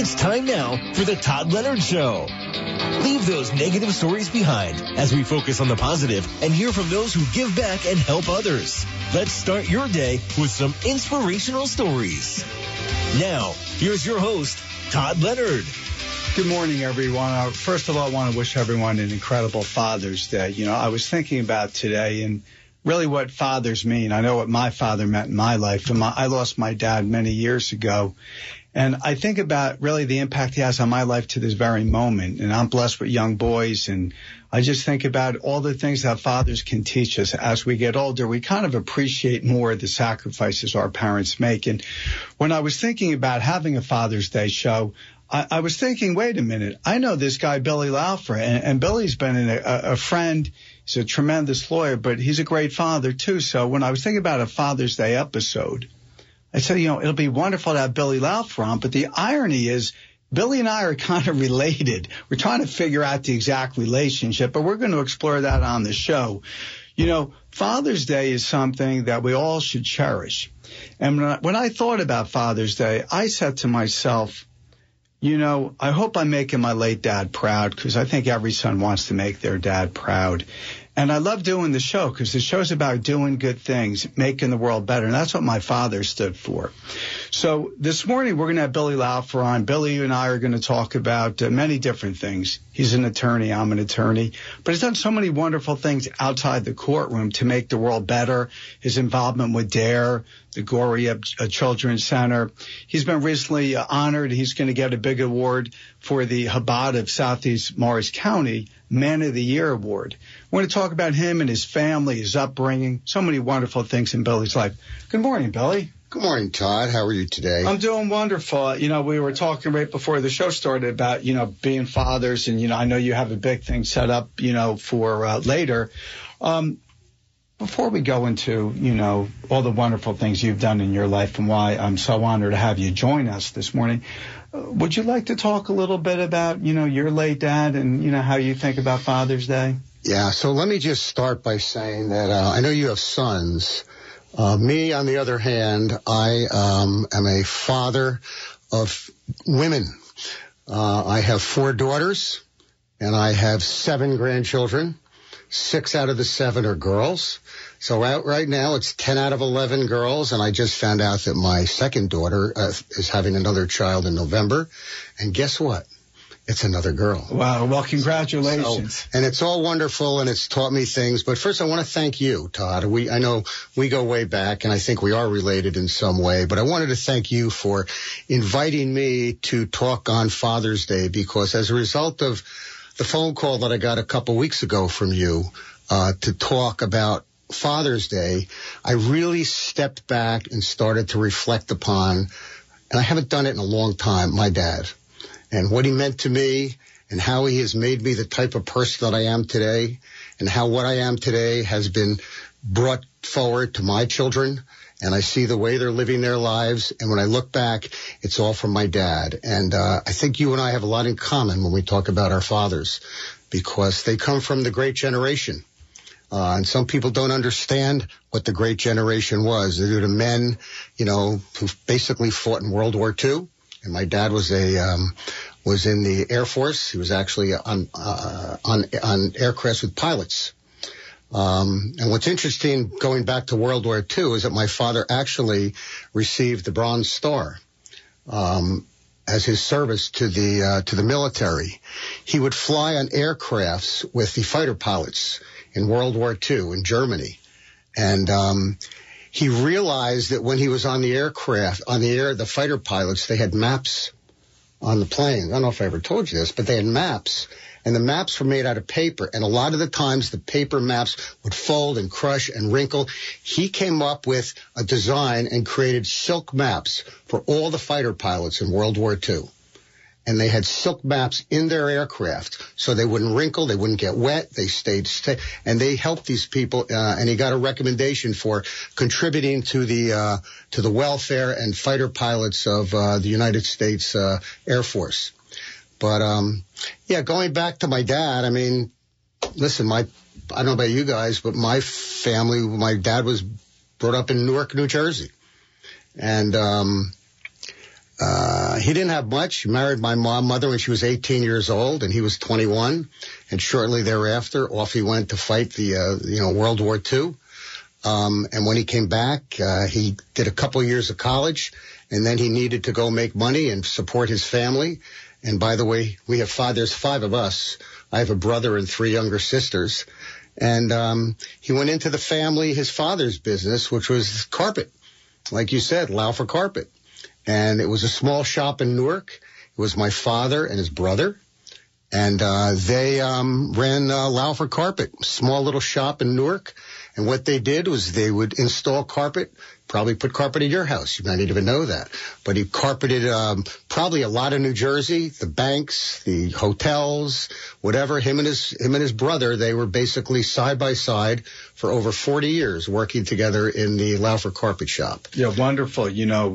It's time now for the Todd Leonard Show. Leave those negative stories behind as we focus on the positive and hear from those who give back and help others. Let's start your day with some inspirational stories. Now, here's your host, Todd Leonard. Good morning, everyone. First of all, I want to wish everyone an incredible Father's Day. You know, I was thinking about today and really what fathers mean. I know what my father meant in my life. And I lost my dad many years ago. And I think about really the impact he has on my life to this very moment. And I'm blessed with young boys. And I just think about all the things that fathers can teach us as we get older. We kind of appreciate more of the sacrifices our parents make. And when I was thinking about having a Father's Day show, I was thinking, wait a minute, I know this guy, Billy Laufer, and Billy's been a friend. He's a tremendous lawyer, but he's a great father, too. So when I was thinking about a Father's Day episode, I said, you know, it'll be wonderful to have Billy Laufer on, but the irony is Billy and I are kind of related. We're trying to figure out the exact relationship, but we're going to explore that on the show. You know, Father's Day is something that we all should cherish. And when I thought about Father's Day, I said to myself, you know, I hope I'm making my late dad proud, because I think every son wants to make their dad proud. And I love doing the show because the show's about doing good things, making the world better. And that's what my father stood for. So this morning, we're going to have Billy Laufer on. Billy and I are going to talk about many different things. He's an attorney. I'm an attorney. But he's done so many wonderful things outside the courtroom to make the world better. His involvement with DARE, the Goria Children's Center. He's been recently honored. He's going to get a big award for the Chabad of Southeast Morris County Man of the Year Award. We're going to talk about him and his family, his upbringing, so many wonderful things in Billy's life. Good morning, Billy. Good morning, Todd. How are you today? I'm doing wonderful. You know, we were talking right before the show started about, you know, being fathers. And, you know, I know you have a big thing set up, you know, for later. Before we go into, you know, all the wonderful things you've done in your life and why I'm so honored to have you join us this morning, would you like to talk a little bit about, you know, your late dad and, you know, how you think about Father's Day? Yeah, so let me just start by saying that I know you have sons. Me, on the other hand, I am a father of women. I have 4 daughters, and I have 7 grandchildren. 6 out of the 7 are girls. So right now it's 10 out of 11 girls, and I just found out that my second daughter is having another child in November. And guess what? It's another girl. Wow. Well, congratulations. And it's all wonderful, and it's taught me things. But first, I want to thank you, Todd. I know we go way back, and I think we are related in some way. But I wanted to thank you for inviting me to talk on Father's Day, because as a result of the phone call that I got a couple weeks ago from you to talk about Father's Day, I really stepped back and started to reflect upon, and I haven't done it in a long time, my dad and what he meant to me and how he has made me the type of person that I am today, and how what I am today has been brought forward to my children. And I see the way they're living their lives. And when I look back, it's all from my dad. And I think you and I have a lot in common when we talk about our fathers, because they come from the great generation. And some people don't understand what the great generation was. They're the men, you know, who basically fought in World War II. And my dad was was in the Air Force. He was actually on aircrafts with pilots. And what's interesting, going back to World War II, is that my father actually received the Bronze Star as his service to the military. He would fly on aircrafts with the fighter pilots in World War II in Germany. And he realized that when he was on the aircraft, the fighter pilots, they had maps on the plane. I don't know if I ever told you this, but they had maps. And the maps were made out of paper. And a lot of the times the paper maps would fold and crush and wrinkle. He came up with a design and created silk maps for all the fighter pilots in World War II. And they had silk maps in their aircraft so they wouldn't wrinkle, they wouldn't get wet, they stayed and they helped these people. And he got a recommendation for contributing to the welfare and fighter pilots of the United States Air Force. But, yeah, going back to my dad, I mean, listen, I don't know about you guys, but my family, my dad was brought up in Newark, New Jersey. And he didn't have much. He married my mother when she was 18 years old, and he was 21. And shortly thereafter, off he went to fight the World War II. And when he came back, he did a couple years of college, and then he needed to go make money and support his family. And by the way, there's 5 of us. I have a brother and 3 younger sisters. And he went into his father's business, which was carpet. Like you said, Laufer Carpet. And it was a small shop in Newark. It was my father and his brother. And they ran Laufer Carpet, small little shop in Newark. And what they did was they would install carpet, probably put carpet in your house. You might not even know that. But he carpeted probably a lot of New Jersey, the banks, the hotels, whatever. Him and his brother, they were basically side by side for over 40 years working together in the Laufer Carpet shop. Yeah, wonderful.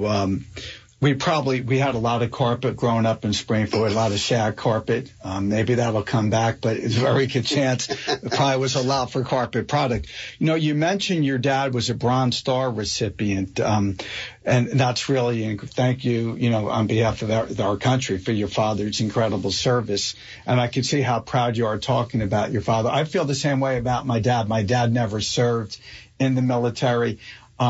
We had a lot of carpet growing up in Springfield, a lot of shag carpet. Maybe that'll come back, but it's a very good chance. It probably was a Laufer Carpet product. You mentioned your dad was a Bronze Star recipient, and that's really, thank you, on behalf of our country for your father's incredible service. And I can see how proud you are talking about your father. I feel the same way about my dad. My dad never served in the military.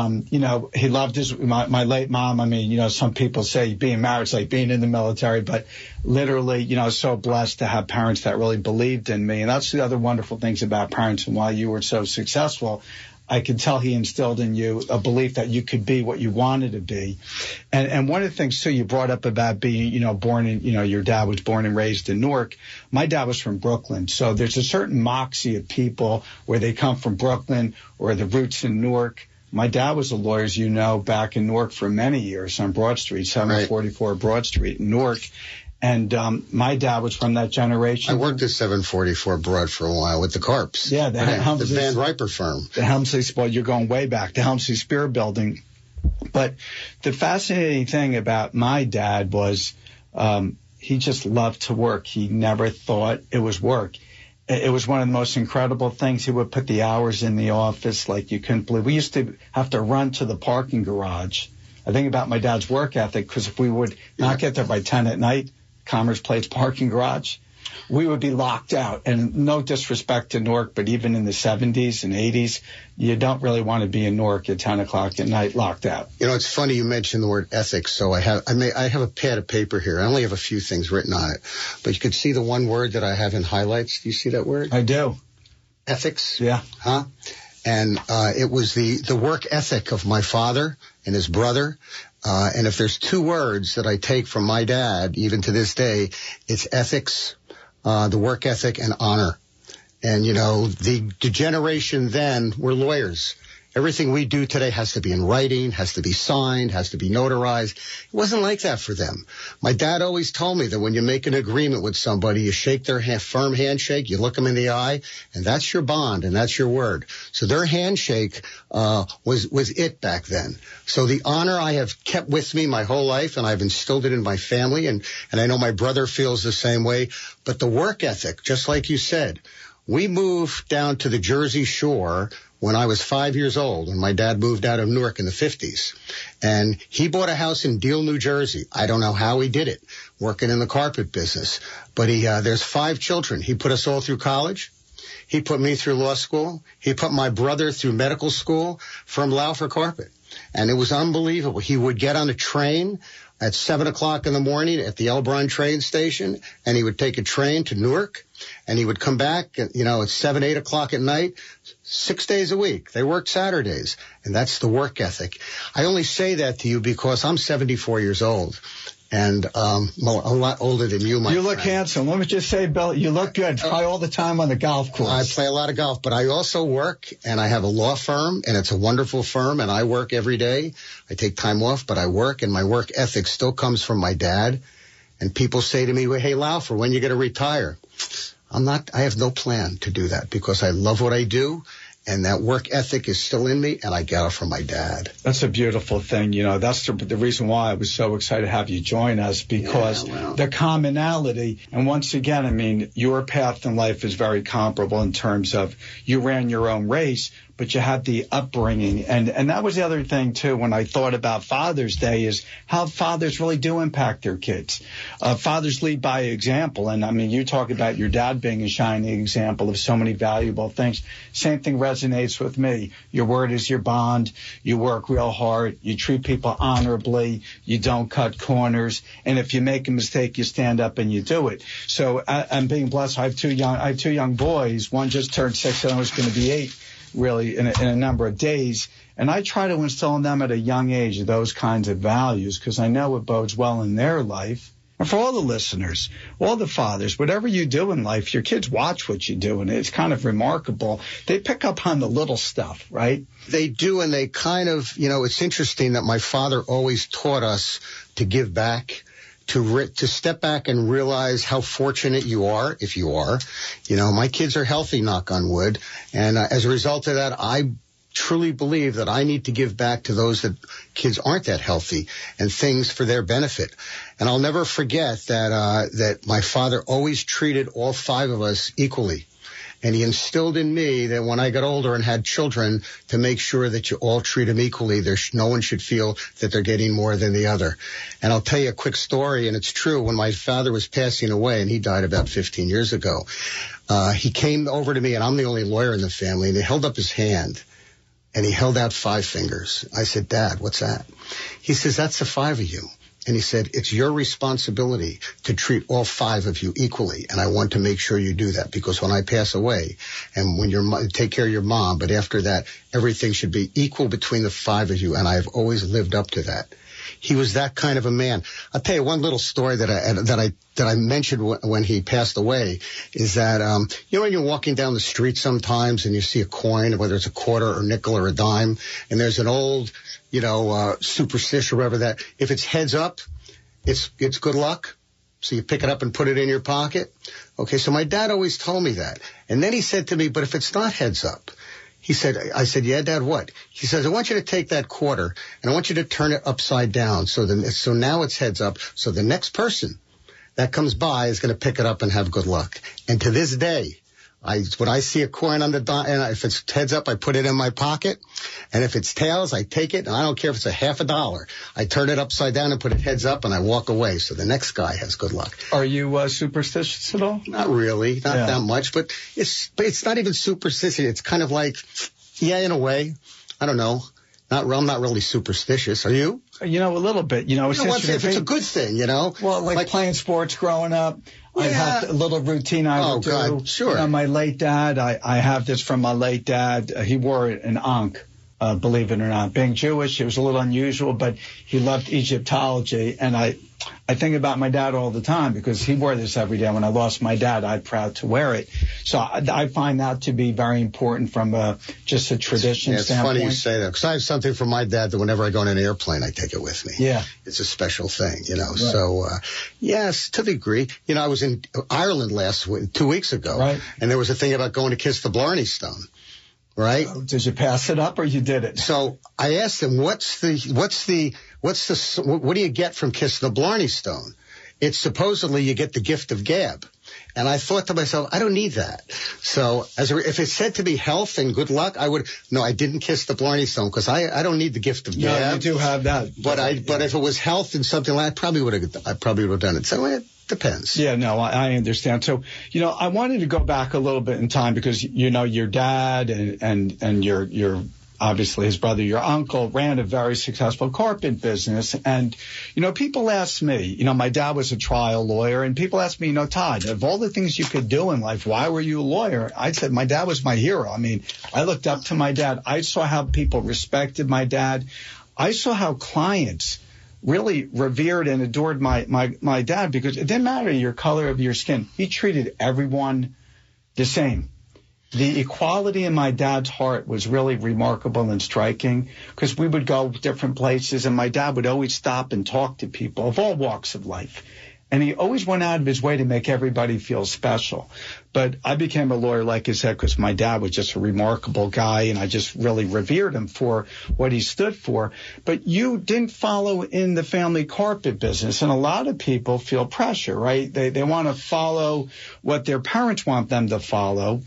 He loved my late mom. I mean, some people say being married is like being in the military, but literally, so blessed to have parents that really believed in me. And that's the other wonderful things about parents. And while you were so successful, I could tell he instilled in you a belief that you could be what you wanted to be. And one of the things, too, you brought up about being, born in, your dad was born and raised in Newark. My dad was from Brooklyn. So there's a certain moxie of people where they come from Brooklyn or the roots in Newark. My dad was a lawyer, as you know, back in Newark for many years on Broad Street, 744 right. Broad Street in Newark. And my dad was from that generation. I worked at 744 Broad for a while with the Carps. Yeah, the Van Riper firm. The Helmsley, you're going way back, the Helmsley Spear Building. But the fascinating thing about my dad was he just loved to work. He never thought it was work. It was one of the most incredible things. He would put the hours in the office like you couldn't believe. We used to have to run to the parking garage. I think about my dad's work ethic, because if we would not get there by 10 at night, Commerce Place parking garage, we would be locked out. And no disrespect to Newark, but even in the 70s and 80s, you don't really want to be in Newark at 10 o'clock at night locked out. It's funny you mentioned the word ethics. So I have a pad of paper here. I only have a few things written on it, but you could see the one word that I have in highlights. Do you see that word? I do. Ethics? Yeah. Huh? And it was the work ethic of my father and his brother. And if there's 2 words that I take from my dad, even to this day, it's ethics, the work ethic, and honor. And, the generation then were lawyers. Everything we do today has to be in writing, has to be signed, has to be notarized. It wasn't like that for them. My dad always told me that when you make an agreement with somebody, you shake their hand, firm handshake, you look them in the eye, and that's your bond, and that's your word. So their handshake was it back then. So the honor I have kept with me my whole life, and I've instilled it in my family, and I know my brother feels the same way. But the work ethic, just like you said, we moved down to the Jersey Shore when I was 5 years old, when my dad moved out of Newark in the 50s. And he bought a house in Deal, New Jersey. I don't know how he did it, working in the carpet business. But there's 5 children. He put us all through college. He put me through law school. He put my brother through medical school from Laufer Carpet. And it was unbelievable. He would get on a train at 7 o'clock in the morning at the Elbron train station, and he would take a train to Newark, and he would come back, at 7, 8 o'clock at night, 6 days a week. They worked Saturdays, and that's the work ethic. I only say that to you because I'm 74 years old, and a lot older than you, my friend. You look handsome. Let me just say, Bill, you look good. Play all the time on the golf course. I play a lot of golf, but I also work, and I have a law firm, and it's a wonderful firm, and I work every day. I take time off, but I work, and my work ethic still comes from my dad. And people say to me, well, hey, Laufer, when are you going to retire? I have no plan to do that because I love what I do. And that work ethic is still in me, and I got it from my dad. That's a beautiful thing. That's the reason why I was so excited to have you join us, because the commonality, and once again, your path in life is very comparable in terms of you ran your own race, but you have the upbringing. And that was the other thing, too, when I thought about Father's Day, is how fathers really do impact their kids. Fathers lead by example. And, I mean, you talk about your dad being a shining example of so many valuable things. Same thing resonates with me. Your word is your bond. You work real hard. You treat people honorably. You don't cut corners. And if you make a mistake, you stand up and you do it. So I'm being blessed. I have two young boys. One just turned 6 and I was going to be 8, really, in a number of days. And I try to instill in them at a young age those kinds of values, because I know it bodes well in their life. And for all the listeners, all the fathers, whatever you do in life, your kids watch what you do, and it's kind of remarkable. They pick up on the little stuff, right? They do, and they kind of, it's interesting that my father always taught us to give back, to step back and realize how fortunate you are, if you are. My kids are healthy, knock on wood, and as a result of that, I truly believe that I need to give back to those that kids aren't that healthy and things for their benefit. And I'll never forget that my father always treated all 5 of us equally. And he instilled in me that when I got older and had children, to make sure that you all treat them equally. No one should feel that they're getting more than the other. And I'll tell you a quick story, and it's true. When my father was passing away, and he died about 15 years ago, he came over to me, and I'm the only lawyer in the family, and he held up his hand. And he held out 5 fingers. I said, Dad, what's that? He says, that's the 5 of you. And he said, it's your responsibility to treat all 5 of you equally. And I want to make sure you do that, because when I pass away, and when take care of your mom, but after that, everything should be equal between the 5 of you. And I've always lived up to that. He was that kind of a man. I'll tell you one little story that I mentioned when he passed away is that, when you're walking down the street sometimes and you see a coin, whether it's a quarter or nickel or a dime, and there's an old, superstition or whatever, that if it's heads up, it's good luck. So you pick it up and put it in your pocket. Okay. So my dad always told me that. And then he said to me, but if it's not heads up, I said, yeah, Dad, what? He says, I want you to take that quarter and I want you to turn it upside down. So now it's heads up. So the next person that comes by is going to pick it up and have good luck. And to this day, when I see a coin on the dime, and if it's heads up, I put it in my pocket. And if it's tails, I take it. And I don't care if it's $50. I turn it upside down and put it heads up and I walk away. So the next guy has good luck. Are you superstitious at all? Not really. Not that much. But it's not even superstitious. It's kind of like, yeah, in a way. I don't know. I'm not really superstitious. Are you? A little bit. If it's a good thing, Well, like playing sports growing up. Yeah. I have a little routine I would do. God, sure. My late dad, I have this from my late dad. He wore an ankh, believe it or not. Being Jewish, it was a little unusual, but he loved Egyptology. And I think about my dad all the time because he wore this every day. When I lost my dad, I'm proud to wear it. So I find that to be very important from just a tradition standpoint. It's funny you say that, because I have something from my dad that whenever I go on an airplane, I take it with me. Yeah. It's a special thing, Right. So, yes, to the degree. I was in Ireland 2 weeks ago. Right. And there was a thing about going to kiss the Blarney Stone. Right? Did you pass it up or you did it? So I asked him, what do you get from kissing the Blarney Stone? It's supposedly you get the gift of gab. And I thought to myself, I don't need that. So if it said to be health and good luck, I didn't kiss the Blarney Stone because I don't need the gift of gab. No, you do have that. But if it was health and something like that, I probably would have done it. So it depends. Yeah, no, I understand. So, I wanted to go back a little bit in time because, your dad and your obviously his brother, your uncle, ran a very successful carpet business. And, people ask me, my dad was a trial lawyer, and people ask me, Todd, of all the things you could do in life, why were you a lawyer? I said, my dad was my hero. I mean, I looked up to my dad. I saw how people respected my dad. I saw how clients really revered and adored my dad, because it didn't matter your color of your skin. He treated everyone the same. The equality in my dad's heart was really remarkable and striking, because we would go different places and my dad would always stop and talk to people of all walks of life. And he always went out of his way to make everybody feel special. But I became a lawyer, like I said, because my dad was just a remarkable guy, and I just really revered him for what he stood for. But you didn't follow in the family carpet business, and a lot of people feel pressure, right? They want to follow what their parents want them to follow.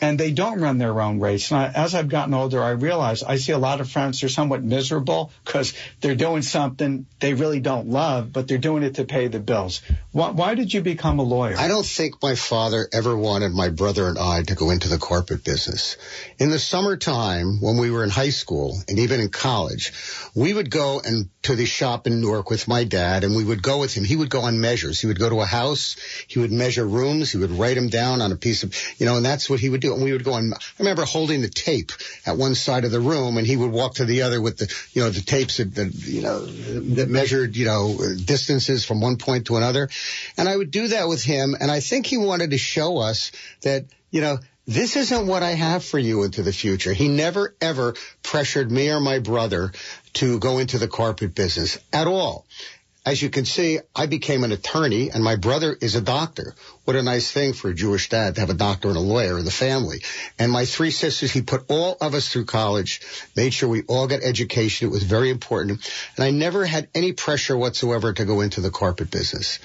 and they don't run their own race. And as I've gotten older, I realize I see a lot of friends who are somewhat miserable because they're doing something they really don't love, but they're doing it to pay the bills. Why did you become a lawyer? I don't think my father ever wanted my brother and I to go into the carpet business. In the summertime, when we were in high school and even in college, we would go to the shop in Newark with my dad, and we would go with him. He would go on measures. He would go to a house. He would measure rooms. He would write them down on a piece of, and that's what he would do. And we would go on. I remember holding the tape at one side of the room, and he would walk to the other with the tapes that measured, distances from one point to another. And I would do that with him. And I think he wanted to show us that, this isn't what I have for you into the future. He never, ever pressured me or my brother to go into the carpet business at all. As you can see, I became an attorney, and my brother is a doctor. What a nice thing for a Jewish dad to have a doctor and a lawyer in the family. And my three sisters, he put all of us through college, made sure we all got education. It was very important. And I never had any pressure whatsoever to go into the carpet business.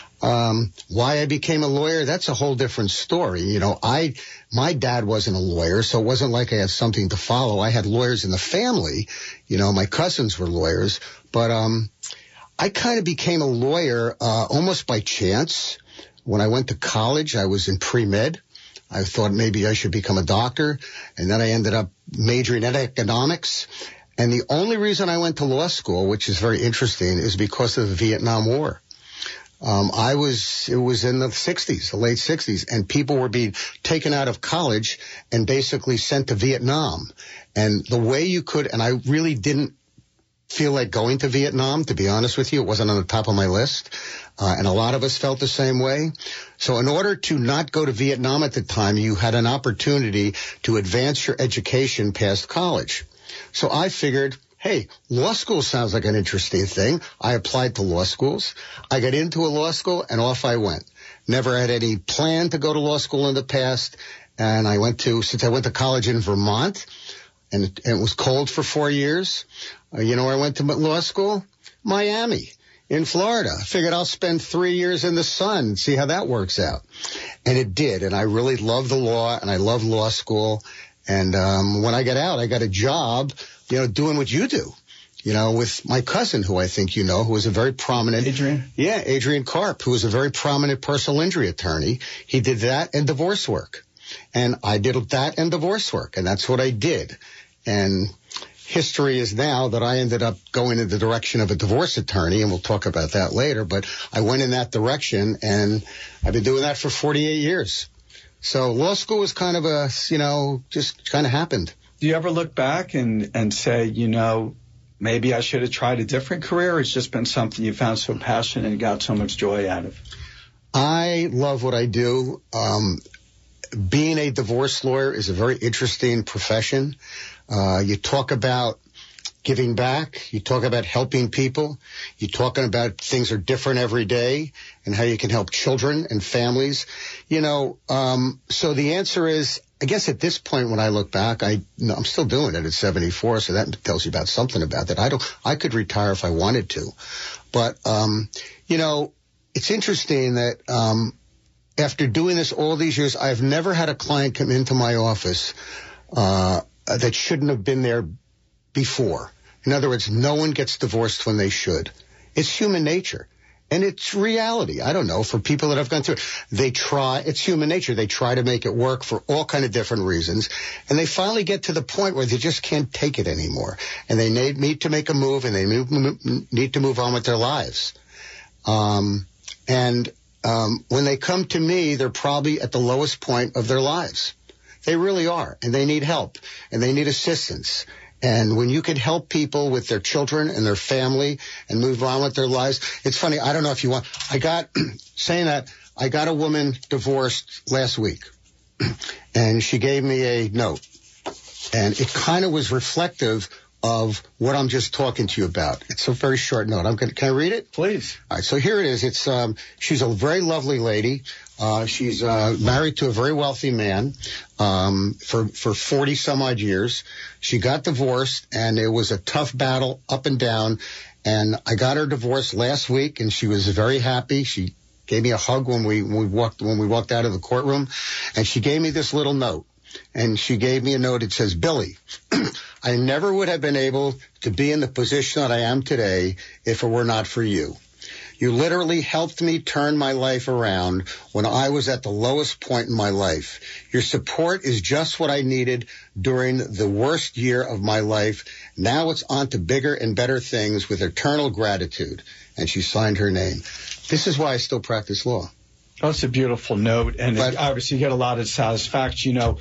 Why I became a lawyer, that's a whole different story. My dad wasn't a lawyer, so it wasn't like I had something to follow. I had lawyers in the family. My cousins were lawyers. But I kind of became a lawyer almost by chance. When I went to college, I was in pre-med. I thought maybe I should become a doctor, and then I ended up majoring in economics. And the only reason I went to law school, which is very interesting, is because of the Vietnam War. It was in the 60s, the late 60s, and people were being taken out of college and basically sent to Vietnam. And the way you could, and I really didn't feel like going to Vietnam, to be honest with you. It wasn't on the top of my list. And a lot of us felt the same way. So in order to not go to Vietnam at the time, you had an opportunity to advance your education past college. So I figured, hey, law school sounds like an interesting thing. I applied to law schools. I got into a law school, and off I went. Never had any plan to go to law school in the past. And since I went to college in Vermont, and it was cold for 4 years, where I went to law school? Miami, in Florida. I figured I'll spend 3 years in the sun and see how that works out. And it did. And I really love the law, and I love law school. And when I got out, I got a job, doing what you do, with my cousin, who I think who was a very prominent. Adrian? Yeah, Adrian Karp, who was a very prominent personal injury attorney. He did that and divorce work. And I did that and divorce work, and that's what I did. And history is now that I ended up going in the direction of a divorce attorney, and we'll talk about that later. But I went in that direction, and I've been doing that for 48 years. So law school was kind of just kind of happened. Do you ever look back and say, maybe I should have tried a different career? It's just been something you found so passionate and got so much joy out of. I love what I do. Being a divorce lawyer is a very interesting profession. You talk about giving back. You talk about helping people. You're talking about things are different every day and how you can help children and families. So the answer is, I guess at this point when I look back, I'm still doing it at 74, so that tells you about something about that. I could retire if I wanted to. But, it's interesting that after doing this all these years, I've never had a client come into my office that shouldn't have been there before. In other words, no one gets divorced when they should. It's human nature. And it's reality. I don't know, for people that have gone through it. It's human nature. They try to make it work for all kind of different reasons. And they finally get to the point where they just can't take it anymore. And they need to make a move, and they need to move on with their lives. When they come to me, they're probably at the lowest point of their lives. They really are. And they need help, and they need assistance. And when you can help people with their children and their family and move on with their lives, it's funny. I don't know if you want, I got a woman divorced last week, and she gave me a note, and it kind of was reflective of what I'm just talking to you about. It's a very short note. Can I read it? Please. All right. So here it is. It's, she's a very lovely lady. She's married to a very wealthy man for 40 some odd years. She got divorced, and it was a tough battle up and down. And I got her divorced last week, and she was very happy. She gave me a hug when we walked out of the courtroom, and she gave me this little note. and she gave me a note. It says, Billy, I never would have been able to be in the position that I am today if it were not for you. You literally helped me turn my life around when I was at the lowest point in my life. Your support is just what I needed during the worst year of my life. Now it's on to bigger and better things with eternal gratitude. And she signed her name. This is why I still practice law. That's a beautiful note, and obviously you get a lot of satisfaction. You know,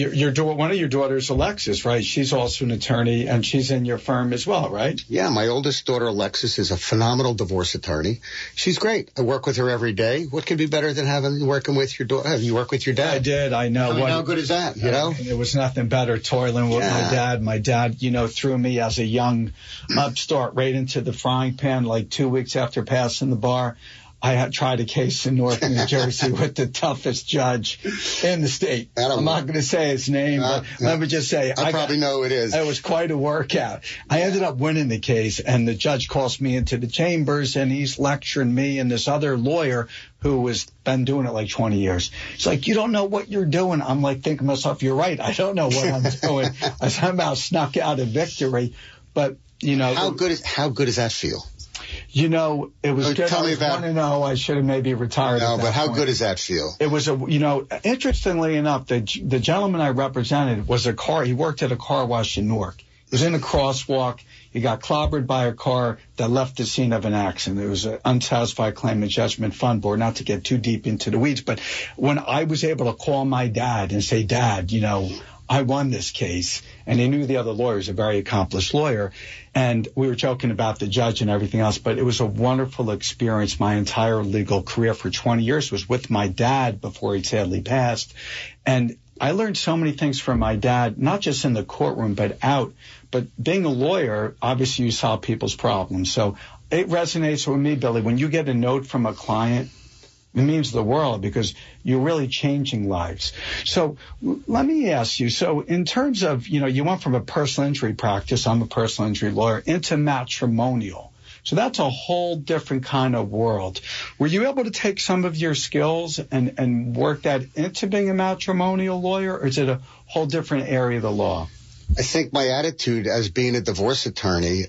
one of your daughters, Alexis, right? She's also an attorney, and she's in your firm as well, right? Yeah, my oldest daughter, Alexis, is a phenomenal divorce attorney. She's great. I work with her every day. What could be better than working with your daughter? You work with your dad? I did. I know. How good is that? You know, it was nothing better toiling with my dad. My dad, you know, threw me as a young upstart right into the frying pan like 2 weeks after passing the bar. I had tried a case in North New Jersey with the toughest judge in the state. I'm not going to say his name, but let me just say. I probably know who it is. It was quite a workout. I ended up winning the case, and the judge calls me into the chambers, and he's lecturing me and this other lawyer who has been doing it like 20 years. He's like, you don't know what you're doing. I'm like thinking to myself, you're right. I don't know what I'm doing. I somehow snuck out a victory. But, you know. How good does that feel? You know, it was good. Tell me about 1-0. I should have maybe retired. No, but how point. good does that feel? It was interestingly enough, the gentleman I represented was he worked at a car wash in Newark. He was in a crosswalk. He got clobbered by a car that left the scene of an accident. It was an unsatisfied claimant judgment fund board, not to get too deep into the weeds. But when I was able to call my dad and say, Dad, you know, I won this case, and he knew the other lawyer was a very accomplished lawyer, and we were joking about the judge and everything else, but it was a wonderful experience. My entire legal career for 20 years was with my dad before he sadly passed, and I learned so many things from my dad, not just in the courtroom, but out. But being a lawyer, obviously you solve people's problems. So it resonates with me, Billy. When you get a note from a client, it means the world because you're really changing lives. So let me ask you, so in terms of, you know, you went from a personal injury practice, I'm a personal injury lawyer, into matrimonial. So that's a whole different kind of world. Were you able to take some of your skills and work that into being a matrimonial lawyer, or is it a whole different area of the law? I think my attitude as being a divorce attorney,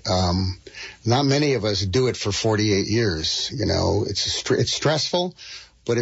not many of us do it for 48 years. You know, it's stressful, but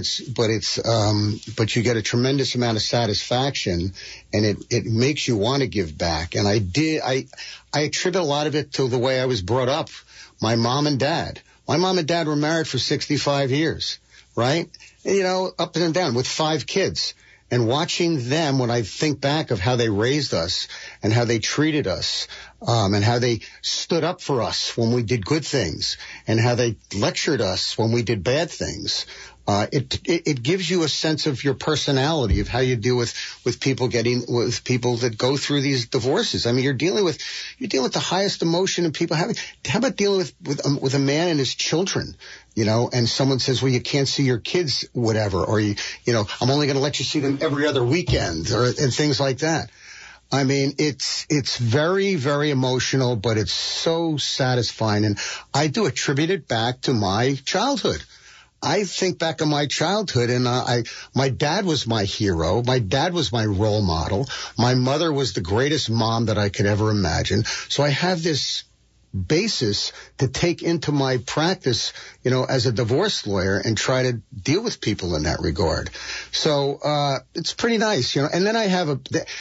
you get a tremendous amount of satisfaction, and it makes you want to give back. And I attribute a lot of it to the way I was brought up. My mom and dad were married for 65 years, right? And, you know, up and down with 5 kids. And watching them, when I think back of how they raised us and how they treated us, and how they stood up for us when we did good things and how they lectured us when we did bad things, it gives you a sense of your personality, of how you deal with people that go through these divorces. I mean, you're dealing with the highest emotion in people having. How about dealing with a man and his children? You know, and someone says, well, you can't see your kids, whatever, or you know, I'm only going to let you see them every other weekend, and things like that. I mean, it's very, very emotional, but it's so satisfying. And I do attribute it back to my childhood. I think back on my childhood, and my dad was my hero. My dad was my role model. My mother was the greatest mom that I could ever imagine. So I have this basis to take into my practice, you know, as a divorce lawyer and try to deal with people in that regard. So, it's pretty nice, you know. And then I have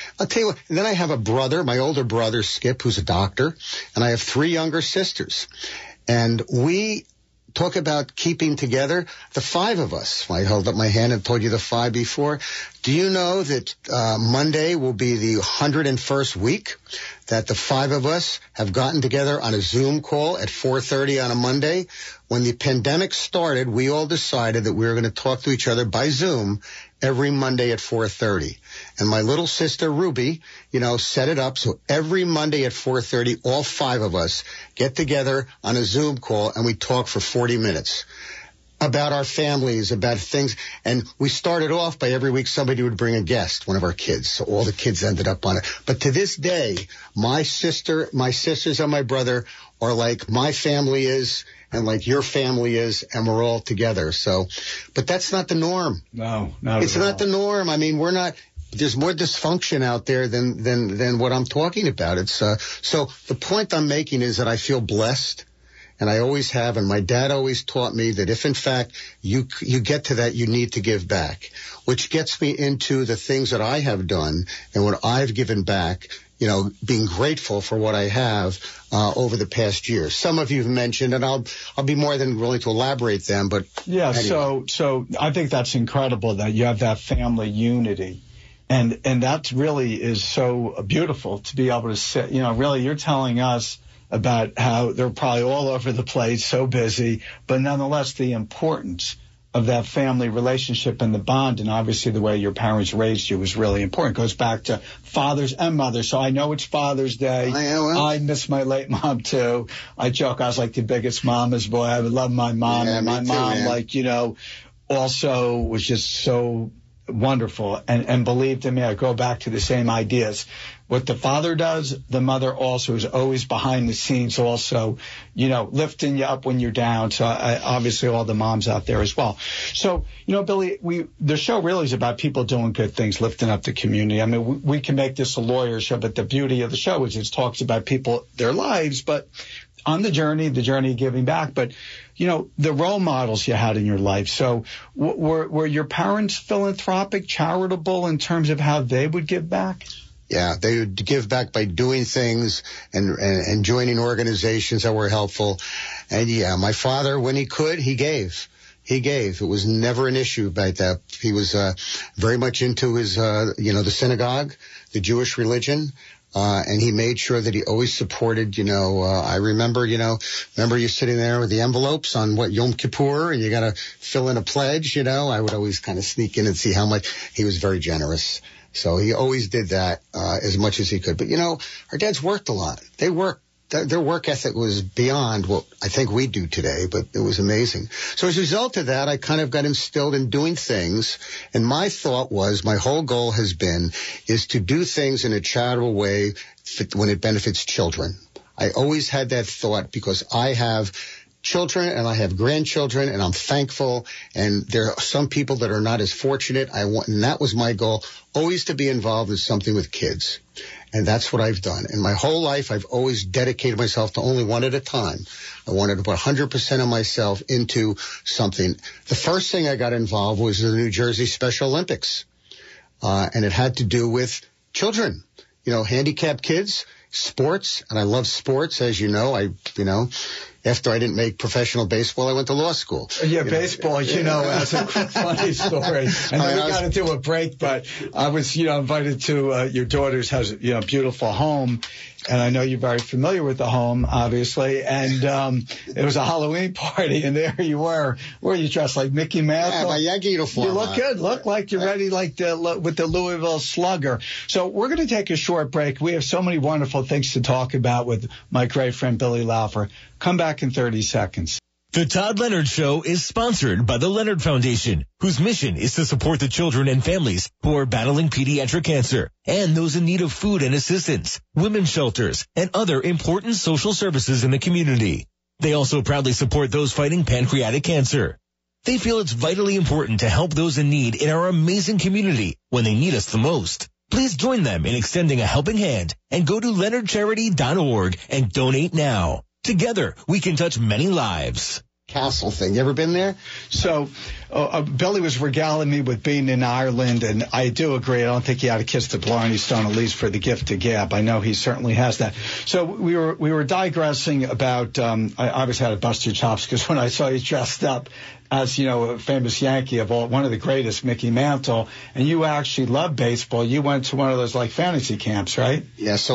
a brother, my older brother, Skip, who's a doctor, and I have 3 younger sisters. And we talk about keeping together, the 5 of us. I held up my hand and told you the 5 before. Do you know that Monday will be the 101st week that the 5 of us have gotten together on a Zoom call at 4:30 on a Monday? When the pandemic started, we all decided that we were going to talk to each other by Zoom every Monday at 4:30. And my little sister, Ruby, you know, set it up so every Monday at 4:30, all 5 of us get together on a Zoom call and we talk for 40 minutes about our families, about things. And we started off by every week somebody would bring a guest, one of our kids. So all the kids ended up on it. But to this day, my sisters and my brother are like my family is and like your family is, and we're all together. So, but that's not the norm. No, it's not the norm. I mean, we're not, there's more dysfunction out there than what I'm talking about. It's so the point I'm making is that I feel blessed, and I always have, and my dad always taught me that if in fact you get to that, you need to give back, which gets me into the things that I have done and what I've given back, you know, being grateful for what I have over the past year. Some of you have mentioned, and I'll be more than willing to elaborate them, but yeah, anyway. So I think that's incredible that you have that family unity. And that really is so beautiful to be able to sit, you know, really you're telling us about how they're probably all over the place, so busy, but nonetheless the importance of that family relationship and the bond, and obviously the way your parents raised you was really important. It goes back to fathers and mothers. So I know it's Father's Day. I miss my late mom too. I joke I was like the biggest mama's boy. I would love my mom, and my mom, like, you know, also was just so wonderful and believed in me. I go back to the same ideas. What the father does, the mother also is always behind the scenes, also, you know, lifting you up when you're down. So obviously all the moms out there as well. So, you know, Billy, the show really is about people doing good things, lifting up the community. I mean, we can make this a lawyer show, but the beauty of the show is it talks about people, their lives, but on the journey of giving back. But, you know, the role models you had in your life. So were your parents philanthropic, charitable in terms of how they would give back? Yeah, they would give back by doing things and joining organizations that were helpful. And yeah, my father, when he could, he gave. He gave. It was never an issue about that. He was very much into his, you know, the synagogue, the Jewish religion. And he made sure that he always supported, you know, I remember you sitting there with the envelopes on Yom Kippur, and you got to fill in a pledge, you know. I would always kind of sneak in and see how much. He was very generous. So he always did that, as much as he could. But, you know, our dads worked a lot. They worked. Their work ethic was beyond what I think we do today, but it was amazing. So as a result of that, I kind of got instilled in doing things. And my thought was, my whole goal is to do things in a charitable way when it benefits children. I always had that thought because I have children and I have grandchildren, and I'm thankful. And there are some people that are not as fortunate. And that was my goal, always to be involved in something with kids. And that's what I've done. In my whole life, I've always dedicated myself to only one at a time. I wanted to put 100% of myself into something. The first thing I got involved was the New Jersey Special Olympics. And it had to do with children, you know, handicapped kids, sports. And I love sports, as you know. After I didn't make professional baseball, I went to law school. Yeah, baseball, you know, that's a funny story. And then we got to do a break, but I was, you know, invited to your daughter's has, you know, beautiful home. And I know you're very familiar with the home, obviously. And it was a Halloween party, and there you were. Were you dressed like Mickey Mouse? Yeah, my Yankee uniform. You look good. Look like you're ready, like with the Louisville Slugger. So we're going to take a short break. We have so many wonderful things to talk about with my great friend Billy Laufer. Come back in 30 seconds. The Todd Leonard Show is sponsored by the Leonard Foundation, whose mission is to support the children and families who are battling pediatric cancer and those in need of food and assistance, women's shelters, and other important social services in the community. They also proudly support those fighting pancreatic cancer. They feel it's vitally important to help those in need in our amazing community when they need us the most. Please join them in extending a helping hand and go to leonardcharity.org and donate now. Together, we can touch many lives. Castle thing. You ever been there? So Billy was regaling me with being in Ireland, and I do agree. I don't think he had to kiss the Blarney Stone, at least for the gift of gab. I know he certainly has that. So we were digressing about, I obviously had to bust your chops because when I saw you dressed up as, you know, a famous Yankee of all, one of the greatest, Mickey Mantle, and you actually love baseball. You went to one of those like fantasy camps, right? Yeah. So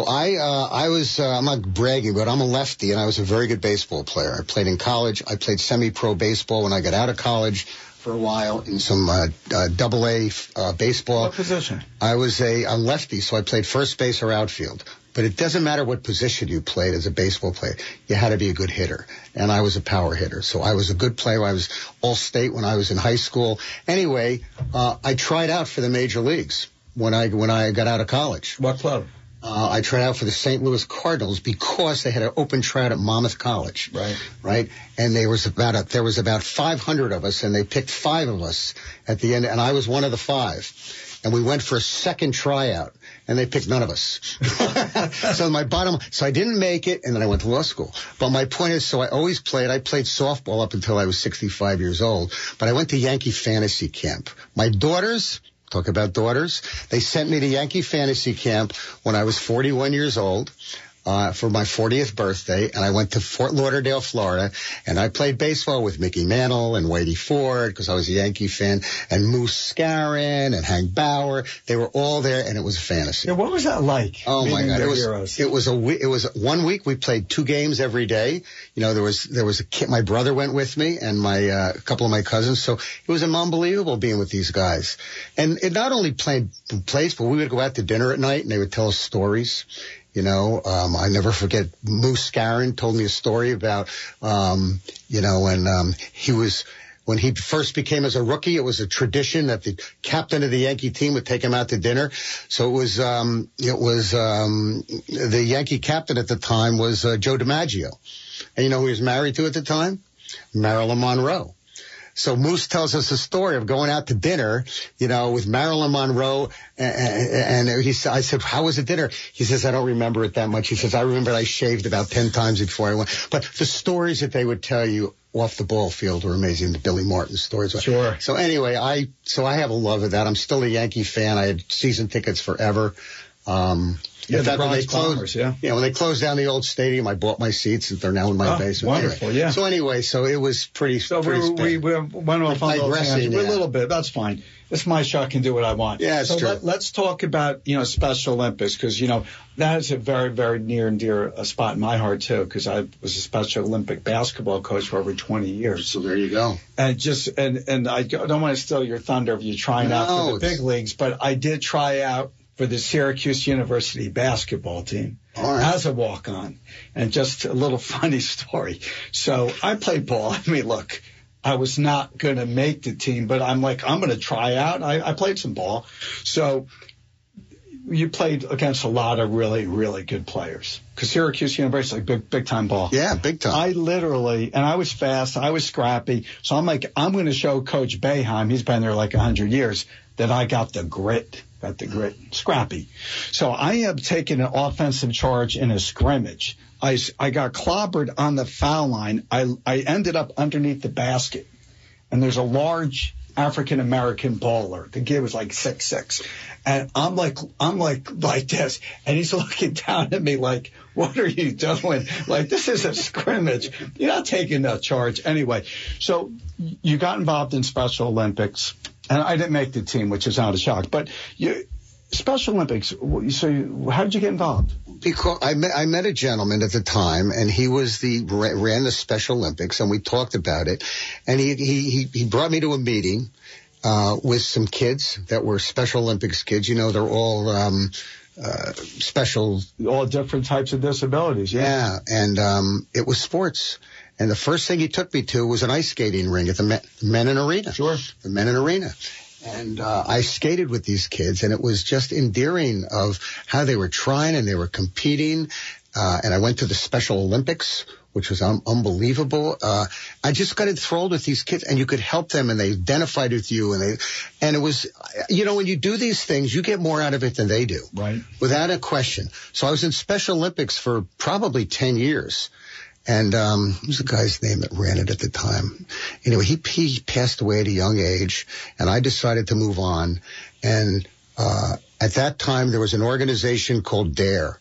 I was, I'm not bragging, but I'm a lefty, and I was a very good baseball player. I played in college. I played semi-pro baseball when I got out of college for a while in some double-A baseball. What position? I was a lefty, so I played first base or outfield. But it doesn't matter what position you played as a baseball player. You had to be a good hitter. And I was a power hitter. So I was a good player. I was all-state when I was in high school. Anyway, I tried out for the major leagues when I got out of college. What club? I tried out for the St. Louis Cardinals because they had an open tryout at Monmouth College. Right. And there was about 500 of us, and they picked 5 of us at the end, and I was one of the 5. and we went for a second tryout, and they picked none of us. So I didn't make it, and then I went to law school. But my point is, so I always played. I played softball up until I was 65 years old, but I went to Yankee Fantasy Camp. My daughters, talk about daughters, they sent me to Yankee Fantasy Camp when I was 41 years old. For my 40th birthday, and I went to Fort Lauderdale, Florida, and I played baseball with Mickey Mantle and Whitey Ford because I was a Yankee fan, and Moose Scarin and Hank Bauer. They were all there, and it was a fantasy. Yeah, what was that like? Oh my God! It was 1 week. We played 2 games every day. You know, there was a kid. My brother went with me, and a couple of my cousins. So it was unbelievable being with these guys. And it not only played plays, but we would go out to dinner at night, and they would tell us stories. You know, I never forget Moose Scarin told me a story about, when he first became as a rookie, it was a tradition that the captain of the Yankee team would take him out to dinner. So it was the Yankee captain at the time was Joe DiMaggio. And you know who he was married to at the time? Marilyn Monroe. So Moose tells us a story of going out to dinner, you know, with Marilyn Monroe. And I said, how was the dinner? He says, I don't remember it that much. He says, I remember I shaved about 10 times before I went. But the stories that they would tell you off the ball field were amazing. The Billy Martin stories. Sure. So anyway, I have a love of that. I'm still a Yankee fan. I had season tickets forever. Yeah, the when they closed, when they closed down the old stadium, I bought my seats, and they're now in my basement. Wonderful, anyway. Yeah. So anyway, it was pretty. So we went off on a little bit. That's fine. It's my show. I can do what I want. Yeah, it's true. Let's talk about Special Olympics, because that is a very, very near and dear a spot in my heart too, because I was a Special Olympic basketball coach for over 20 years. So there you go. And and I don't want to steal your thunder of you trying out for the big leagues, but I did try out for the Syracuse University basketball team as a walk-on. And just a little funny story. So I played ball. I mean, look, I was not going to make the team, but I'm going to try out. I played some ball. So you played against a lot of really, really good players. Because Syracuse University is like big time ball. Yeah, big time. And I was fast, I was scrappy. So I'm going to show Coach Boeheim, he's been there like 100 years, that I got the grit, scrappy. So I ended up taking an offensive charge in a scrimmage. I got clobbered on the foul line. I ended up underneath the basket. And there's a large African-American baller. The kid was like 6'6". And I'm like this. And he's looking down at me like, what are you doing? Like, this is a scrimmage. You're not taking that charge. Anyway, so you got involved in Special Olympics. And I didn't make the team, which is not a shock. But Special Olympics, so how did you get involved? Because I met a gentleman at the time, and he ran the Special Olympics, and we talked about it. And he brought me to a meeting with some kids that were Special Olympics kids. They're all special. All different types of disabilities. Yeah, and it was sports. And the first thing he took me to was an ice skating ring at the Menin Arena. Sure. The Menin Arena. And I skated with these kids, and it was just endearing of how they were trying and they were competing. And I went to the Special Olympics, which was unbelievable. I just got enthralled with these kids, and you could help them, and they identified with you. And it was, when you do these things, you get more out of it than they do. Right. Without a question. So I was in Special Olympics for probably 10 years. And what was the guy's name that ran it at the time? Anyway, he passed away at a young age, and I decided to move on. And at that time, there was an organization called DARE.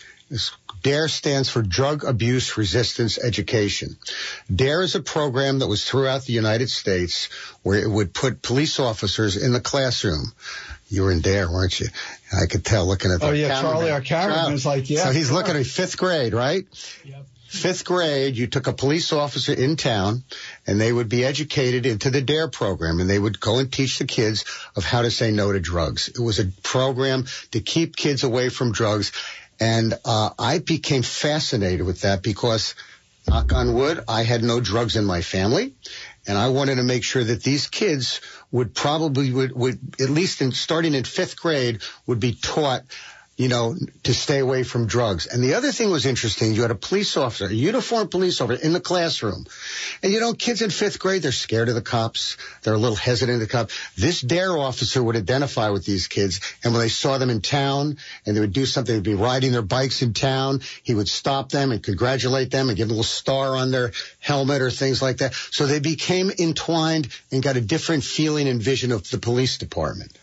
DARE stands for Drug Abuse Resistance Education. DARE is a program that was throughout the United States where it would put police officers in the classroom. You were in DARE, weren't you? I could tell looking at the cameraman. Charlie, our cameraman, is like, yeah. So he's looking at 5th grade, right? Yep. 5th grade, you took a police officer in town, and they would be educated into the DARE program, and they would go and teach the kids of how to say no to drugs. It was a program to keep kids away from drugs, and I became fascinated with that because, knock on wood, I had no drugs in my family, and I wanted to make sure that these kids would at least starting in 5th grade, would be taught to stay away from drugs. And the other thing was interesting. You had a police officer, a uniformed police officer in the classroom. And, kids in 5th grade, they're scared of the cops. They're a little hesitant of the cops. This DARE officer would identify with these kids. And when they saw them in town and they would do something, they'd be riding their bikes in town, he would stop them and congratulate them and give them a little star on their helmet or things like that. So they became entwined and got a different feeling and vision of the police department.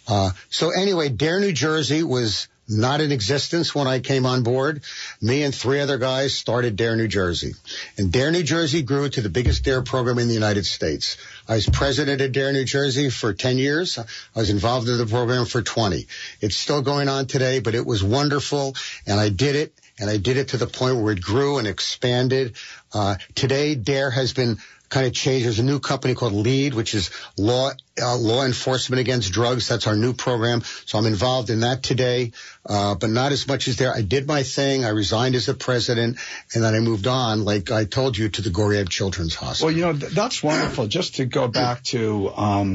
So anyway, DARE New Jersey was not in existence when I came on board. Me and 3 other guys started DARE New Jersey. And DARE New Jersey grew to the biggest DARE program in the United States. I was president of DARE New Jersey for 10 years. I was involved in the program for 20. It's still going on today, but it was wonderful, and I did it. And I did it to the point where it grew and expanded. Today, DARE has been kind of changed. There's a new company called LEAD, which is law enforcement against drugs. That's our new program. So I'm involved in that today, but not as much as DARE. I did my thing. I resigned as the president, and then I moved on, like I told you, to the Goriad Children's Hospital. Well, that's wonderful. Just to go back to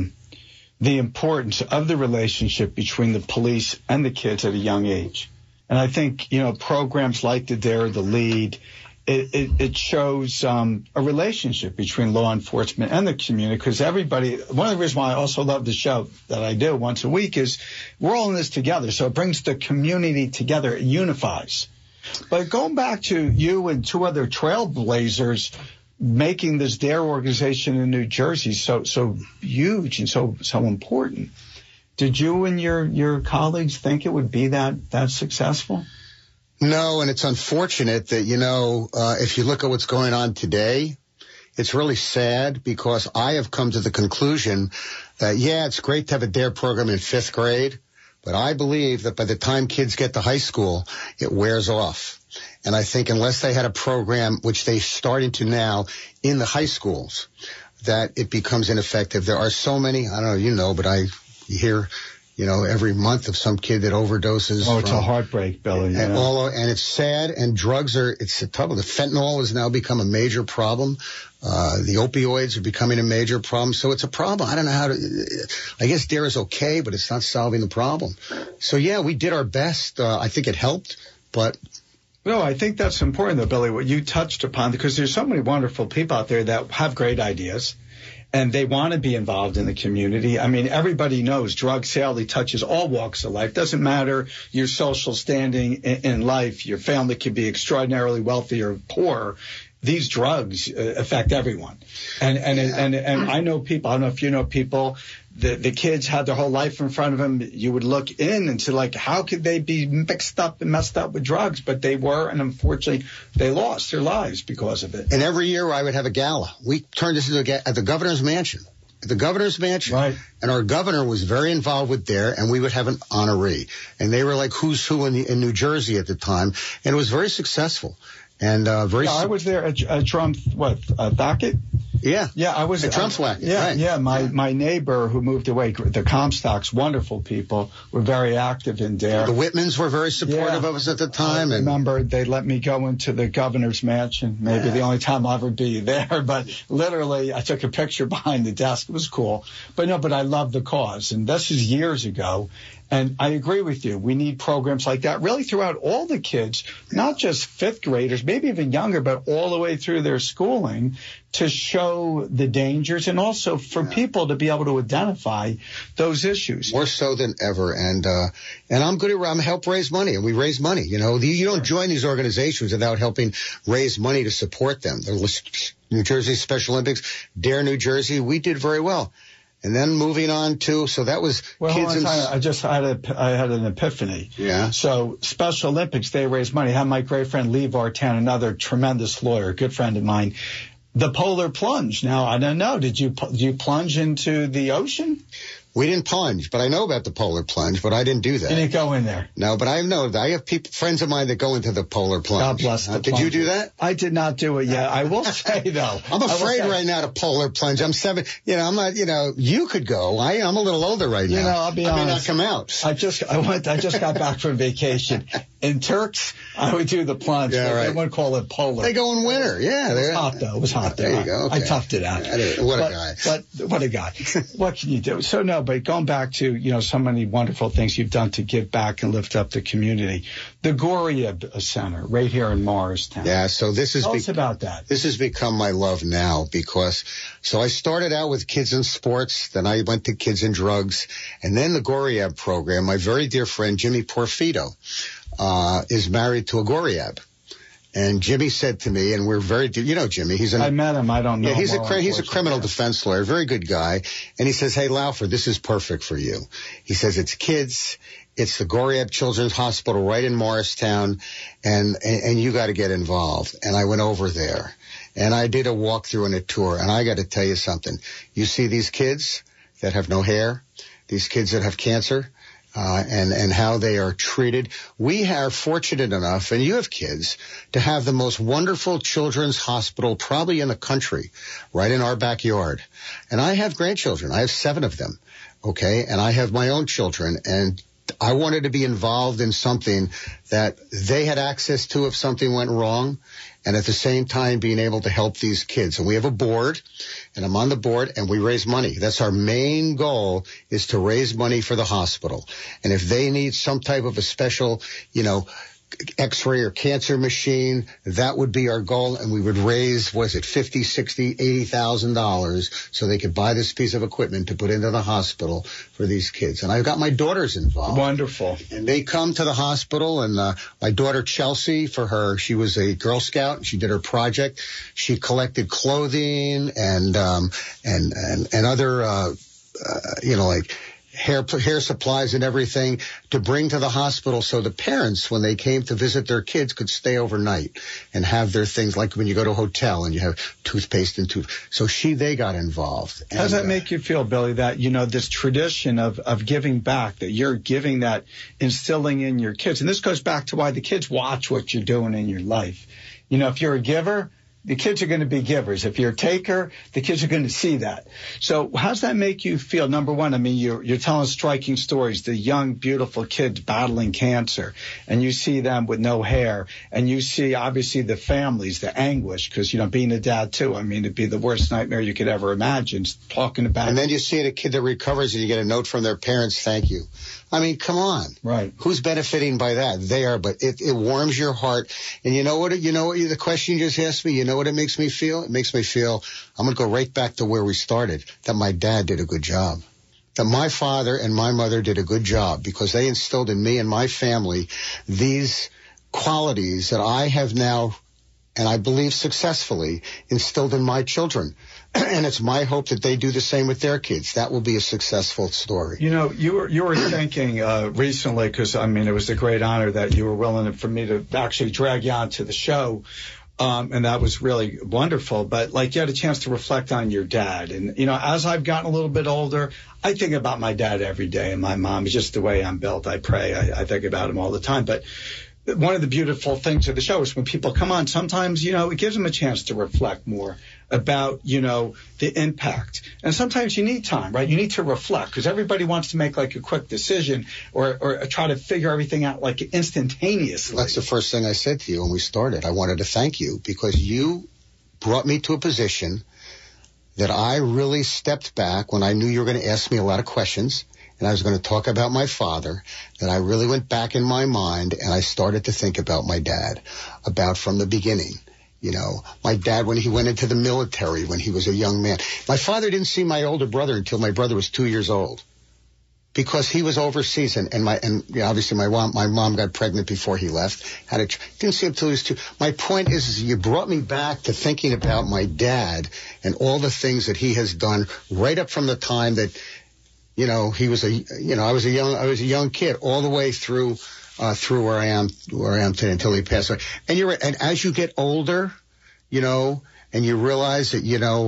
the importance of the relationship between the police and the kids at a young age. And I think, programs like the DARE, the LEAD, it shows a relationship between law enforcement and the community, because everybody, one of the reasons why I also love the show that I do once a week is we're all in this together. So it brings the community together. It unifies. But going back to you and 2 other trailblazers making this DARE organization in New Jersey so huge and so important, did you and your colleagues think it would be that successful? No, and it's unfortunate that, if you look at what's going on today, it's really sad, because I have come to the conclusion that, it's great to have a DARE program in 5th grade, but I believe that by the time kids get to high school, it wears off. And I think unless they had a program, which they starting to now in the high schools, that it becomes ineffective. There are so many, I don't know, but I hear every month of some kid that overdoses. Oh, it's a heartbreak, Billy. And it's sad, and drugs it's a trouble. The fentanyl has now become a major problem. The opioids are becoming a major problem. So it's a problem. I don't know I guess DARE is okay, but it's not solving the problem. So we did our best. I think it helped, but. No, I think that's important, though, Billy, what you touched upon, because there's so many wonderful people out there that have great ideas. And they want to be involved in the community. I mean, everybody knows drug sale touches all walks of life. Doesn't matter your social standing in life. Your family could be extraordinarily wealthy or poor. These drugs affect everyone. And I know people, I don't know if you know people, the kids had their whole life in front of them. You would look in and say, how could they be mixed up and messed up with drugs? But they were, and unfortunately, they lost their lives because of it. And every year I would have a gala. We turned this into at the governor's mansion. At the governor's mansion. Right. And our governor was very involved with DARE, and we would have an honoree. And they were like who's who in New Jersey at the time. And it was very successful. And I was there at Trump, Docket? Yeah. Yeah, I was at Trump's Wack. Yeah, right. yeah. My neighbor who moved away, the Comstocks, wonderful people, were very active in DARE. The Whitmans were very supportive of us at the time. I remember they let me go into the governor's mansion, maybe the only time I'll ever be there. But literally, I took a picture behind the desk. It was cool. But I love the cause. And this is years ago. And I agree with you. We need programs like that really throughout all the kids, not just 5th graders, maybe even younger, but all the way through their schooling, to show the dangers and also for people to be able to identify those issues. More so than ever. And I'm good at help raise money, and we raise money. You don't join these organizations without helping raise money to support them. The New Jersey Special Olympics, DARE New Jersey, we did very well. And then moving on to, so that was kids. I had an epiphany. Yeah. So Special Olympics, they raise money. I had my great friend Lee Vartan, another tremendous lawyer, good friend of mine. The polar plunge. Now, I don't know. Did you plunge into the ocean? We didn't plunge, but I know about the polar plunge, but I didn't do that. You didn't go in there? No, but I know that. I have friends of mine that go into the polar plunge. God bless the Did you do that? I did not do it yet. I will say, though. I'm afraid right now to polar plunge. I'm 7. I'm not, you could go. I'm a little older right now. I'll be honest. I may not come out. I just got back from vacation. In Turks, I would do the plunge. Yeah, right. They wouldn't call it polar. They go in winter. Yeah. It was hot, though. It was hot there. There you go. Okay. I toughed it out. What a guy. But what a guy. What can you do? So, no, but going back to, so many wonderful things you've done to give back and lift up the community. The Goriab Center right here in Morristown. Yeah, so Tell us about that. This has become my love now because, so I started out with kids in sports, then I went to kids in drugs, and then the Goriab program. My very dear friend, Jimmy Porfido, is married to a Goriab. And Jimmy said to me, and we're very, Jimmy, I met him. I don't know. Yeah, he's a criminal defense lawyer, very good guy. And he says, hey, Laufer, this is perfect for you. He says, it's kids. It's the Goriab Children's Hospital right in Morristown. And you got to get involved. And I went over there and I did a walkthrough and a tour. And I got to tell you something. You see these kids that have no hair, these kids that have cancer, and how they are treated. We are fortunate enough, and you have kids, to have the most wonderful children's hospital probably in the country, right in our backyard. And I have grandchildren. I have 7 of them, okay? And I have my own children, and I wanted to be involved in something that they had access to if something went wrong, and at the same time being able to help these kids. And we have a board, and I'm on the board, and we raise money. That's our main goal, is to raise money for the hospital. And if they need some type of a special, X-ray or cancer machine, that would be our goal, and we would raise, $50,000, $60,000, $80,000 so they could buy this piece of equipment to put into the hospital for these kids. And I've got my daughters involved. Wonderful. And they come to the hospital, and my daughter Chelsea, she was a Girl Scout, and she did her project. She collected clothing and other, like hair supplies and everything to bring to the hospital so the parents, when they came to visit their kids, could stay overnight and have their things, like when you go to a hotel and you have toothpaste and So they got involved. How does that make you feel, Billy, that, this tradition of giving back, that you're giving that, instilling in your kids? And this goes back to why the kids watch what you're doing in your life. If you're a giver, the kids are going to be givers. If you're a taker, the kids are going to see that. So how does that make you feel? Number one, you're telling striking stories, the young, beautiful kids battling cancer, and you see them with no hair, and you see, obviously, the families, the anguish, because, being a dad, too, it'd be the worst nightmare you could ever imagine, talking about. And then you see a kid that recovers, and you get a note from their parents, thank you. Come on. Right. Who's benefiting by that? They are, but it warms your heart. And the question you just asked me, you know what it makes me feel? It makes me feel, I'm going to go right back to where we started, that my dad did a good job. That my father and my mother did a good job because they instilled in me and my family these qualities that I have now, and I believe successfully, instilled in my children. And it's my hope that they do the same with their kids. That will be a successful story. You were thinking recently, because, it was a great honor that you were willing for me to actually drag you on to the show. And that was really wonderful. But, you had a chance to reflect on your dad. And, as I've gotten a little bit older, I think about my dad every day. And my mom is just the way I'm built. I pray. I think about him all the time. But one of the beautiful things of the show is when people come on, sometimes, it gives them a chance to reflect more about, the impact. And sometimes you need time, right? You need to reflect because everybody wants to make a quick decision or try to figure everything out instantaneously. That's the first thing I said to you when we started. I wanted to thank you because you brought me to a position that I really stepped back when I knew you were going to ask me a lot of questions. And I was going to talk about my father, that I really went back in my mind and I started to think about my dad, about from the beginning. My dad, when he went into the military, when he was a young man. My father didn't see my older brother until my brother was 2 years old because he was overseas. And obviously my mom got pregnant before he left. Didn't see him until he was 2. My point is you brought me back to thinking about my dad and all the things that he has done right up from the time that, he was I was a young kid all the way through where I am today until he passed away. And you're right. And as you get older, and you realize that,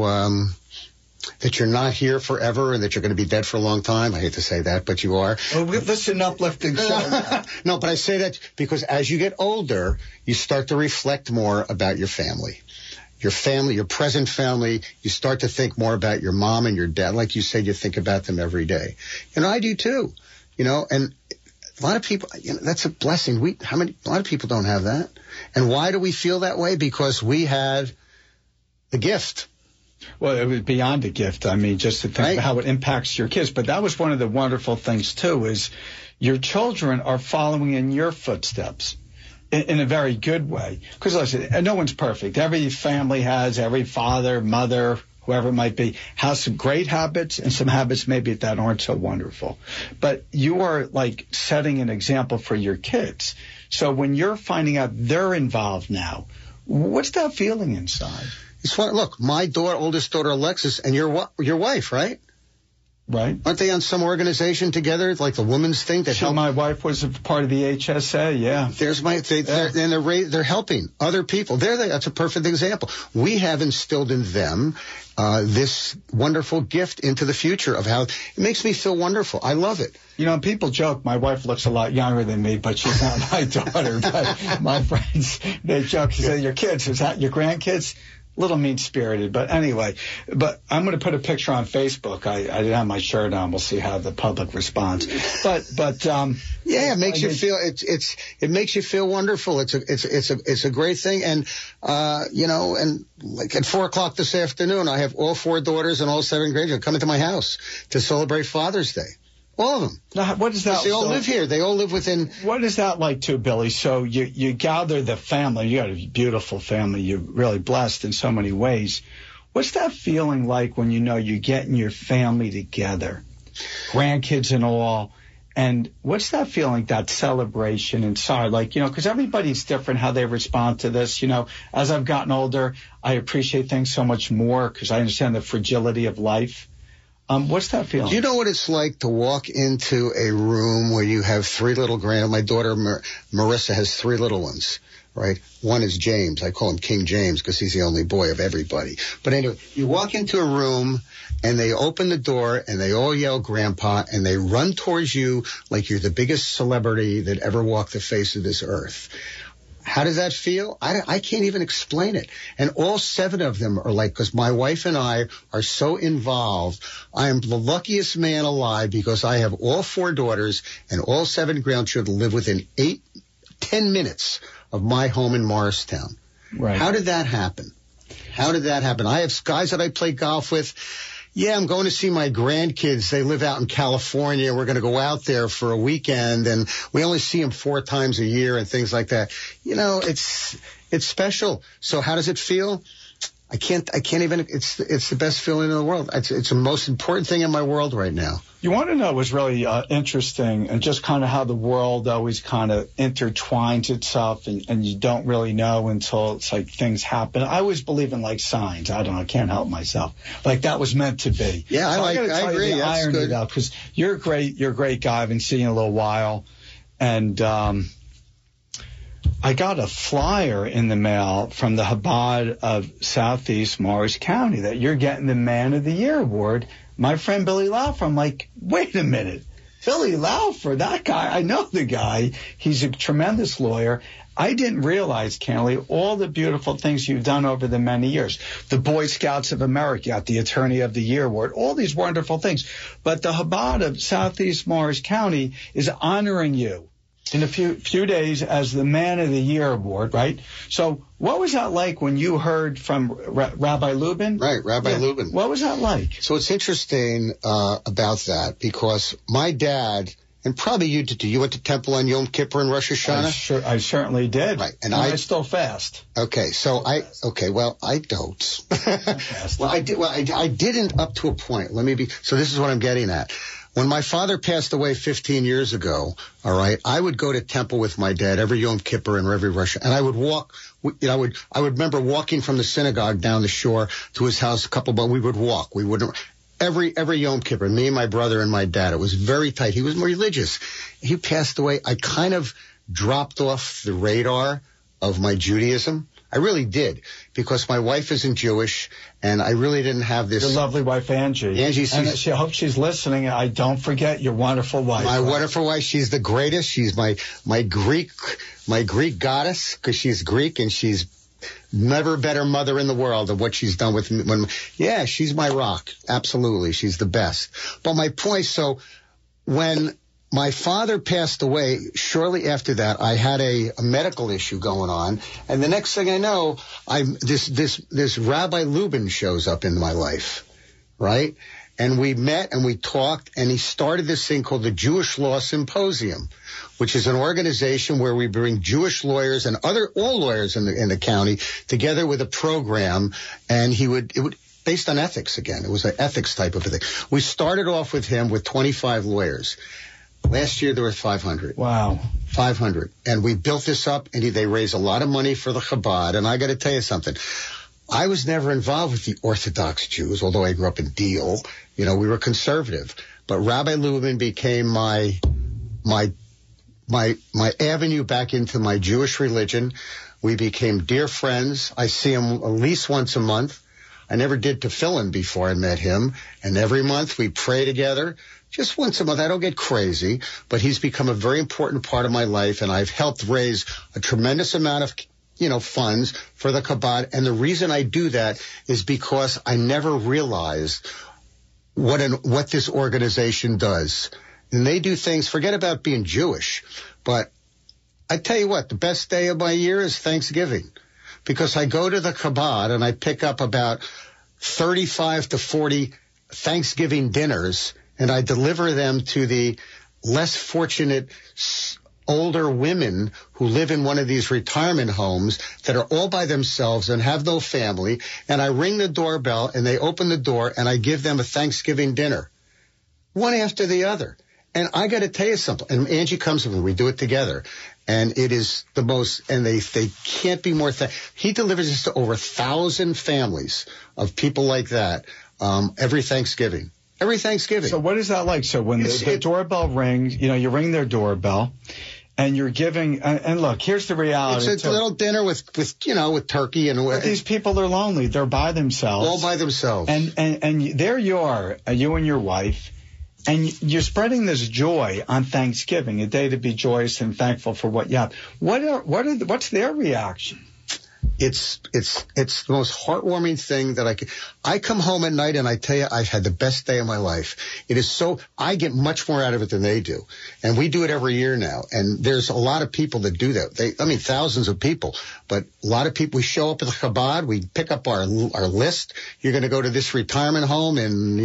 that you're not here forever and that you're going to be dead for a long time. I hate to say that, but you are. Oh, this is an uplifting show. No, but I say that because as you get older, you start to reflect more about your family. Your family, your present family, you start to think more about your mom and your dad. Like you said, you think about them every day. I do too, and A lot of people, that's a blessing. A lot of people don't have that. And why do we feel that way? Because we had the gift. Well, it was beyond a gift. I mean, just to think about how it impacts your kids. But that was one of the wonderful things, too, is your children are following in your footsteps in a very good way. Because, listen, no one's perfect. Every family every father, mother, whoever it might be, has some great habits and some habits maybe that aren't so wonderful. But you are, like, setting an example for your kids. So when you're finding out they're involved now, what's that feeling inside? Look, my oldest daughter, Alexis, and your wife, right? Right. Aren't they on some organization together, like the women's thing? My wife was a part of the HSA, yeah. They're helping other people. That's a perfect example. We have instilled in them this wonderful gift into the future of how it makes me feel wonderful. I love it. People joke my wife looks a lot younger than me, but she's not my daughter. But my friends, they joke. She said, your kids, is that your grandkids? Little mean-spirited, but anyway. But I'm going to put a picture on Facebook. I didn't have my shirt on. We'll see how the public responds. But it makes you feel it makes you feel wonderful. It's a great thing. And and like at 4:00 this afternoon, I have all 4 daughters and all 7 grandchildren coming to my house to celebrate Father's Day. All of them. Now, what is that? They all live here. They all live within. What is that like too, Billy? So you gather the family. You got a beautiful family. You're really blessed in so many ways. What's that feeling like when you're getting your family together, grandkids and all? And what's that feeling, that celebration inside? Like, because everybody's different how they respond to this. As I've gotten older, I appreciate things so much more because I understand the fragility of life. What's that feeling? Do you know what it's like to walk into a room where you have 3 little my daughter Marissa has 3 little ones, right? One is James. I call him King James because he's the only boy of everybody. But anyway, you walk into a room and they open the door and they all yell Grandpa and they run towards you like you're the biggest celebrity that ever walked the face of this earth. How does that feel? I can't even explain it. And all 7 of them are like, because my wife and I are so involved. I am the luckiest man alive because I have all 4 daughters and all 7 grandchildren live within 10 minutes of my home in Morristown. Right. How did that happen? I have guys that I play golf with. Yeah, I'm going to see my grandkids. They live out in California. We're going to go out there for a weekend, and we only see them 4 times a year and things like that. It's special. So how does it feel? I can't even, it's the best feeling in the world. It's the most important thing in my world right now. You want to know what's really interesting and just kind of how the world always kind of intertwines itself and you don't really know until it's like things happen. I always believe in like signs. I don't know. I can't help myself. Like that was meant to be. Yeah, I agree. That's good. Because you're a great guy. I've been seeing you a little while. And, I got a flyer in the mail from the Chabad of Southeast Morris County that you're getting the Man of the Year award. My friend Billy Laufer, I'm like, wait a minute. Billy Laufer, that guy, I know the guy. He's a tremendous lawyer. I didn't realize, Kenley, all the beautiful things you've done over the many years. The Boy Scouts of America got the Attorney of the Year award, all these wonderful things. But the Chabad of Southeast Morris County is honoring you in a few days as the Man of the Year award, right? So what was that like when you heard from Rabbi Lubin? Right, Rabbi Lubin. What was that like? So it's interesting about that because my dad, and probably you did too, you went to temple on Yom Kippur and Rosh Hashanah? I certainly did. Right. And I still fast. Okay, so I don't. I didn't up to a point. So this is what I'm getting at. When my father passed away 15 years ago, all right, I would go to temple with my dad every Yom Kippur and every Rosh, and I would walk. I would remember walking from the synagogue down the shore to his house but we would walk. We would every Yom Kippur, me and my brother and my dad. It was very tight. He was religious. He passed away. I kind of dropped off the radar of my Judaism. I really did, because my wife isn't Jewish, and I really didn't have this. Your lovely wife, Angie. I hope she's listening. I don't forget your wonderful wife. My wonderful wife. She's the greatest. She's my Greek goddess, because she's Greek, and she's never a better mother in the world of what she's done with me. She's my rock. Absolutely. She's the best. But my point, so when my father passed away. Shortly after that, I had a medical issue going on, and the next thing I know, this Rabbi Lubin shows up in my life, right? And we met and we talked, and he started this thing called the Jewish Law Symposium, which is an organization where we bring Jewish lawyers and all lawyers in the county together with a program, and it would based on ethics again. It was an ethics type of a thing. We started off with him with 25 lawyers. Last year there were 500. Wow. 500. And we built this up, and they raised a lot of money for the Chabad. And I got to tell you something. I was never involved with the Orthodox Jews, although I grew up in Deal. We were conservative. But Rabbi Lubin became my avenue back into my Jewish religion. We became dear friends. I see him at least once a month. I never did tefillin before I met him. And every month we pray together. Just once a month. I don't get crazy, but he's become a very important part of my life, and I've helped raise a tremendous amount of funds for the Chabad. And the reason I do that is because I never realized what this organization does. And they do things, forget about being Jewish, but I tell you what, the best day of my year is Thanksgiving, because I go to the Chabad and I pick up about 35 to 40 Thanksgiving dinners, and I deliver them to the less fortunate older women who live in one of these retirement homes that are all by themselves and have no family. And I ring the doorbell, and they open the door, and I give them a Thanksgiving dinner, one after the other. And I got to tell you something. And Angie comes with me. We do it together. And it is the most, and they can't be more. He delivers this to over 1,000 families of people like that every Thanksgiving. Every Thanksgiving. So what is that like? So when the doorbell rings, you ring their doorbell, and you're giving, and look, here's the reality. It's a little dinner with turkey and. But these people are lonely. They're by themselves. All by themselves. And there you are, you and your wife, and you're spreading this joy on Thanksgiving, a day to be joyous and thankful for what you have. What's their reaction? It's the most heartwarming thing that I come home at night and I tell you, I've had the best day of my life. It is I get much more out of it than they do. And we do it every year now. And there's a lot of people that do that. Thousands of people, but a lot of people, we show up at the Chabad, we pick up our list. You're going to go to this retirement home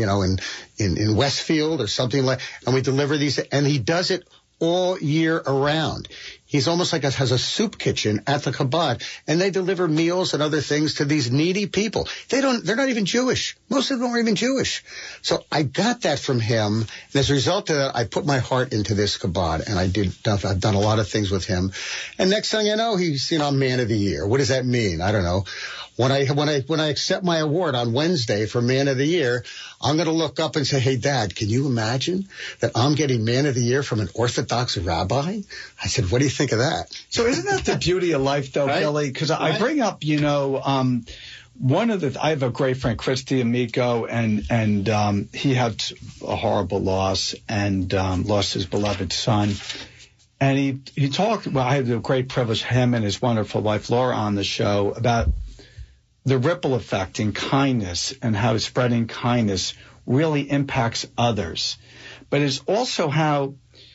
in Westfield or something and we deliver these, and he does it all year around. He's almost like has a soup kitchen at the Chabad, and they deliver meals and other things to these needy people. They're not even Jewish. Most of them aren't even Jewish. So I got that from him, and as a result of that, I put my heart into this Chabad, and I've done a lot of things with him. And next thing you know, he's Man of the Year. What does that mean? I don't know. When I accept my award on Wednesday for Man of the Year, I'm going to look up and say, hey, Dad, can you imagine that I'm getting Man of the Year from an Orthodox rabbi? I said, what do you think of that? So isn't that the beauty of life, though, right? Billy? Because I bring up, I have a great friend, Christy Amico, and he had a horrible loss and lost his beloved son. And he talked, I had the great privilege, him and his wonderful wife, Laura, on the show about the ripple effect in kindness and how spreading kindness really impacts others. But it's also how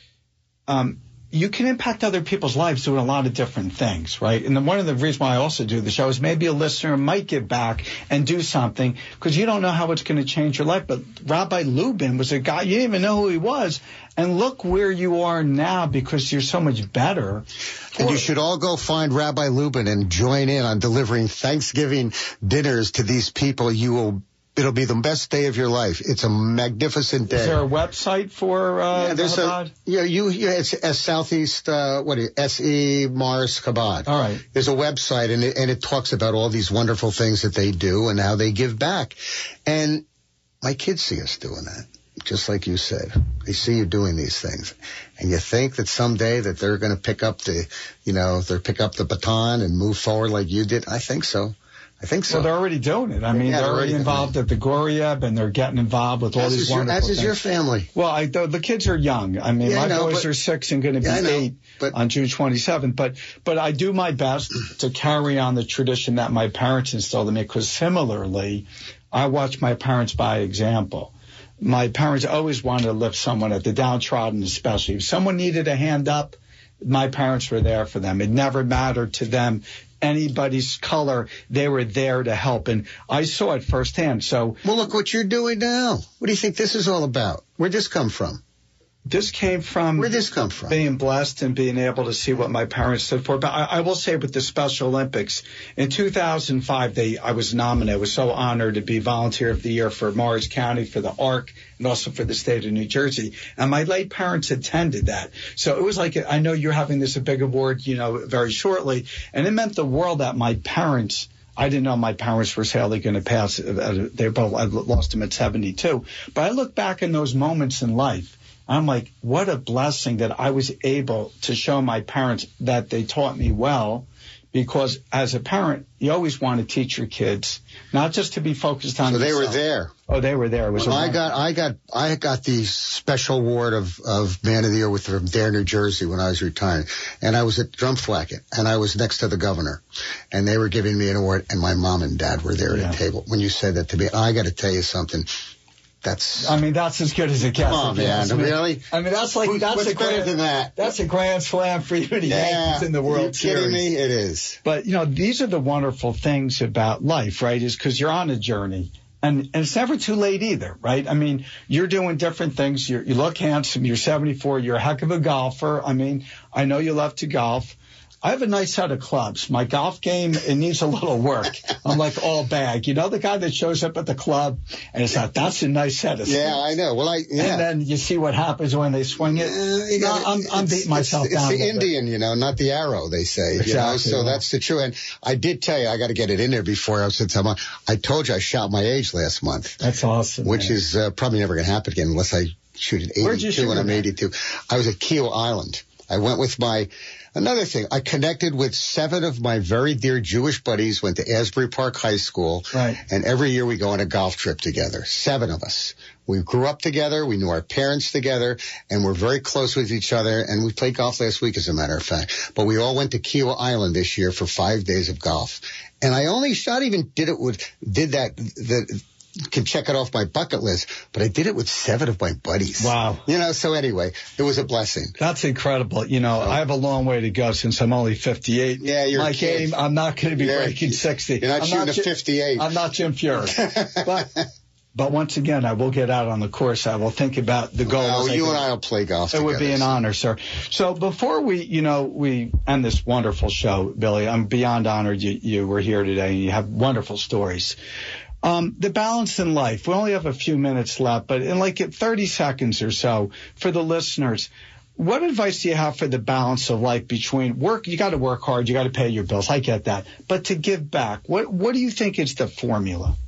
you can impact other people's lives doing a lot of different things, right? And then one of the reasons why I also do the show is maybe a listener might give back and do something because you don't know how it's going to change your life. But Rabbi Lubin was a guy, you didn't even know who he was. And look where you are now because you're so much better. And you should all go find Rabbi Lubin and join in on delivering Thanksgiving dinners to these people. It'll be the best day of your life. It's a magnificent day. Is there a website for Chabad? It's Southeast, S.E. Morris Chabad. All right. There's a website, and it talks about all these wonderful things that they do and how they give back. And my kids see us doing that, just like you said. They see you doing these things. And you think that someday that they're going to pick up the baton and move forward like you did? I think so. Well, they're already doing it. They're already involved at the Goriab, and they're getting involved with all these wonderful things. As is your family. Well, the kids are young. My boys are 6 and going to be 8 on June 27th. But I do my best to carry on the tradition that my parents instilled in me, because similarly, I watch my parents by example. my parents always wanted to lift someone up, the downtrodden especially. If someone needed a hand up, my parents were there for them. It never mattered to them anybody's color. They were there to help. And I saw it firsthand. So, well, look what you're doing now. What do you think this is all about? Where'd this come from? This came from Where'd this come from? Being blessed and being able to see what my parents stood for. But I will say with the Special Olympics, in 2005, I was nominated. I was so honored to be Volunteer of the Year for Morris County, for the ARC, and also for the state of New Jersey. And my late parents attended that. So it was like, I know you're having this a big award, very shortly. And it meant the world that my parents, I didn't know my parents were sadly going to pass. They both, I lost them at 72. But I look back in those moments in life. I'm like, what a blessing that I was able to show my parents that they taught me well, because as a parent, you always want to teach your kids, not just to be focused on. So they yourself. were there. Oh, they were there. It was. Well, I got the special award of Man of the Year from Dare, New Jersey when I was retiring, and I was at Drumthwacket, and I was next to the governor, and they were giving me an award, and my mom and dad were there at the table. When you said that to me, I got to tell you something. That's as good as it gets. Come on, man. Really? That's what's better than that? That's a grand slam for you to Yankees in the World Series. Are you kidding me? It is. But, these are the wonderful things about life, right, is because you're on a journey. And it's never too late either, right? I mean, you're doing different things. You look handsome. You're 74. You're a heck of a golfer. I mean, I know you love to golf. I have a nice set of clubs. My golf game, it needs a little work. I'm like all bag. You know the guy that shows up at the club and it's like, that's a nice set of Yeah, I know. Well, And then you see what happens when they swing it. I'm beating myself down. It's the Indian, not the arrow, they say. Exactly. So that's the truth. And I did tell you, I got to get it in there before I said something. I told you I shot my age last month. That's awesome. Which is probably never going to happen again unless I shoot at 82. Where'd you shoot when I'm 82. I was at Kiel Island. I went with another thing, I connected with 7 of my very dear Jewish buddies, went to Asbury Park High School. Right. And every year we go on a golf trip together. 7 of us. We grew up together. We knew our parents together, and we're very close with each other. And we played golf last week, as a matter of fact. But we all went to Kiel Island this year for 5 days of golf. And I can check it off my bucket list, but I did it with 7 of my buddies. Wow. So anyway, it was a blessing. That's incredible. I have a long way to go since I'm only 58. Yeah, you're my a kid. game, I'm not going to be breaking 60. You're not shooting a 58. I'm not Jim Furyk. But once again, I will get out on the course. I will think about the goals. Well, you and I will play golf together. It would be an honor, sir. So before we end this wonderful show, Billy, I'm beyond honored you were here today, and you have wonderful stories. The balance in life. We only have a few minutes left, but in 30 seconds or so for the listeners, what advice do you have for the balance of life between work? You got to work hard. You got to pay your bills. I get that. But to give back, what do you think is the formula?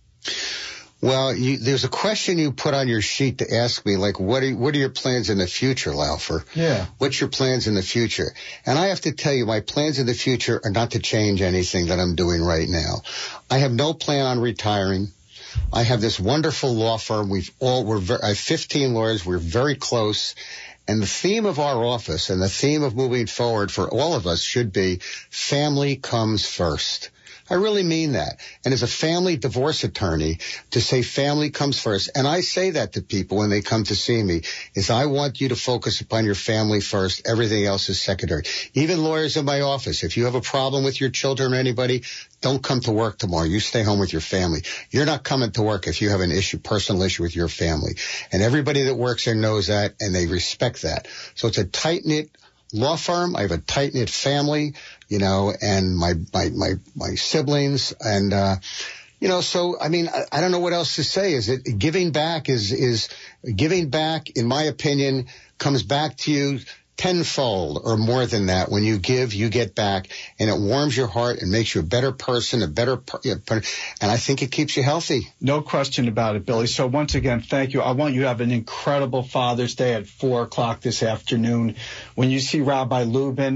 Well, there's a question you put on your sheet to ask me, what are your plans in the future, Laufer? Yeah. What's your plans in the future? And I have to tell you, my plans in the future are not to change anything that I'm doing right now. I have no plan on retiring. I have this wonderful law firm. I have 15 lawyers. We're very close. And the theme of our office and the theme of moving forward for all of us should be family comes first. I really mean that. And as a family divorce attorney, to say family comes first, and I say that to people when they come to see me, is I want you to focus upon your family first. Everything else is secondary. Even lawyers in my office, if you have a problem with your children or anybody, don't come to work tomorrow. You stay home with your family. You're not coming to work if you have an personal issue with your family. And everybody that works there knows that, and they respect that. So it's a tight-knit law firm. I have a tight-knit family, and my siblings, and so I mean, I don't know what else to say. Is it giving back? Is giving back, in my opinion, comes back to you tenfold or more than that. When you give, you get back, and it warms your heart and makes you a better person, and I think it keeps you healthy. No question about it, Billy. So once again, thank you. I want you to have an incredible Father's Day at 4:00 this afternoon. When you see Rabbi Lubin,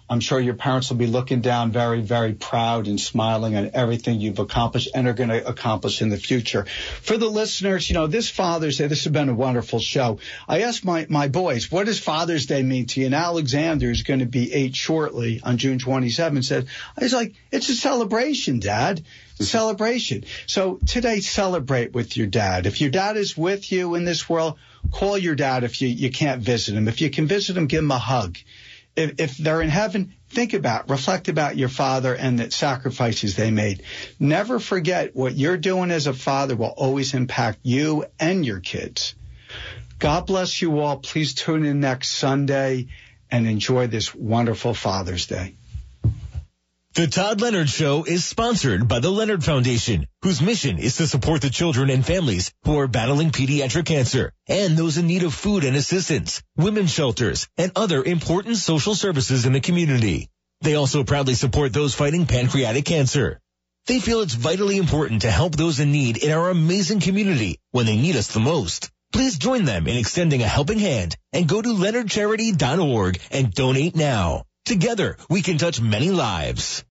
I'm sure your parents will be looking down very, very proud and smiling at everything you've accomplished and are going to accomplish in the future. For the listeners, this Father's Day, this has been a wonderful show. I asked my boys, what does Father's Day mean to you? And Alexander is going to be 8 shortly on June 27th. I was like, it's a celebration, Dad. Celebration. So today, celebrate with your dad. If your dad is with you in this world, call your dad if you can't visit him. If you can visit him, give him a hug. If they're in heaven, reflect about your father and the sacrifices they made. Never forget what you're doing as a father will always impact you and your kids. God bless you all. Please tune in next Sunday and enjoy this wonderful Father's Day. The Todd Leonard Show is sponsored by the Leonard Foundation, whose mission is to support the children and families who are battling pediatric cancer and those in need of food and assistance, women's shelters, and other important social services in the community. They also proudly support those fighting pancreatic cancer. They feel it's vitally important to help those in need in our amazing community when they need us the most. Please join them in extending a helping hand and go to leonardcharity.org and donate now. Together, we can touch many lives.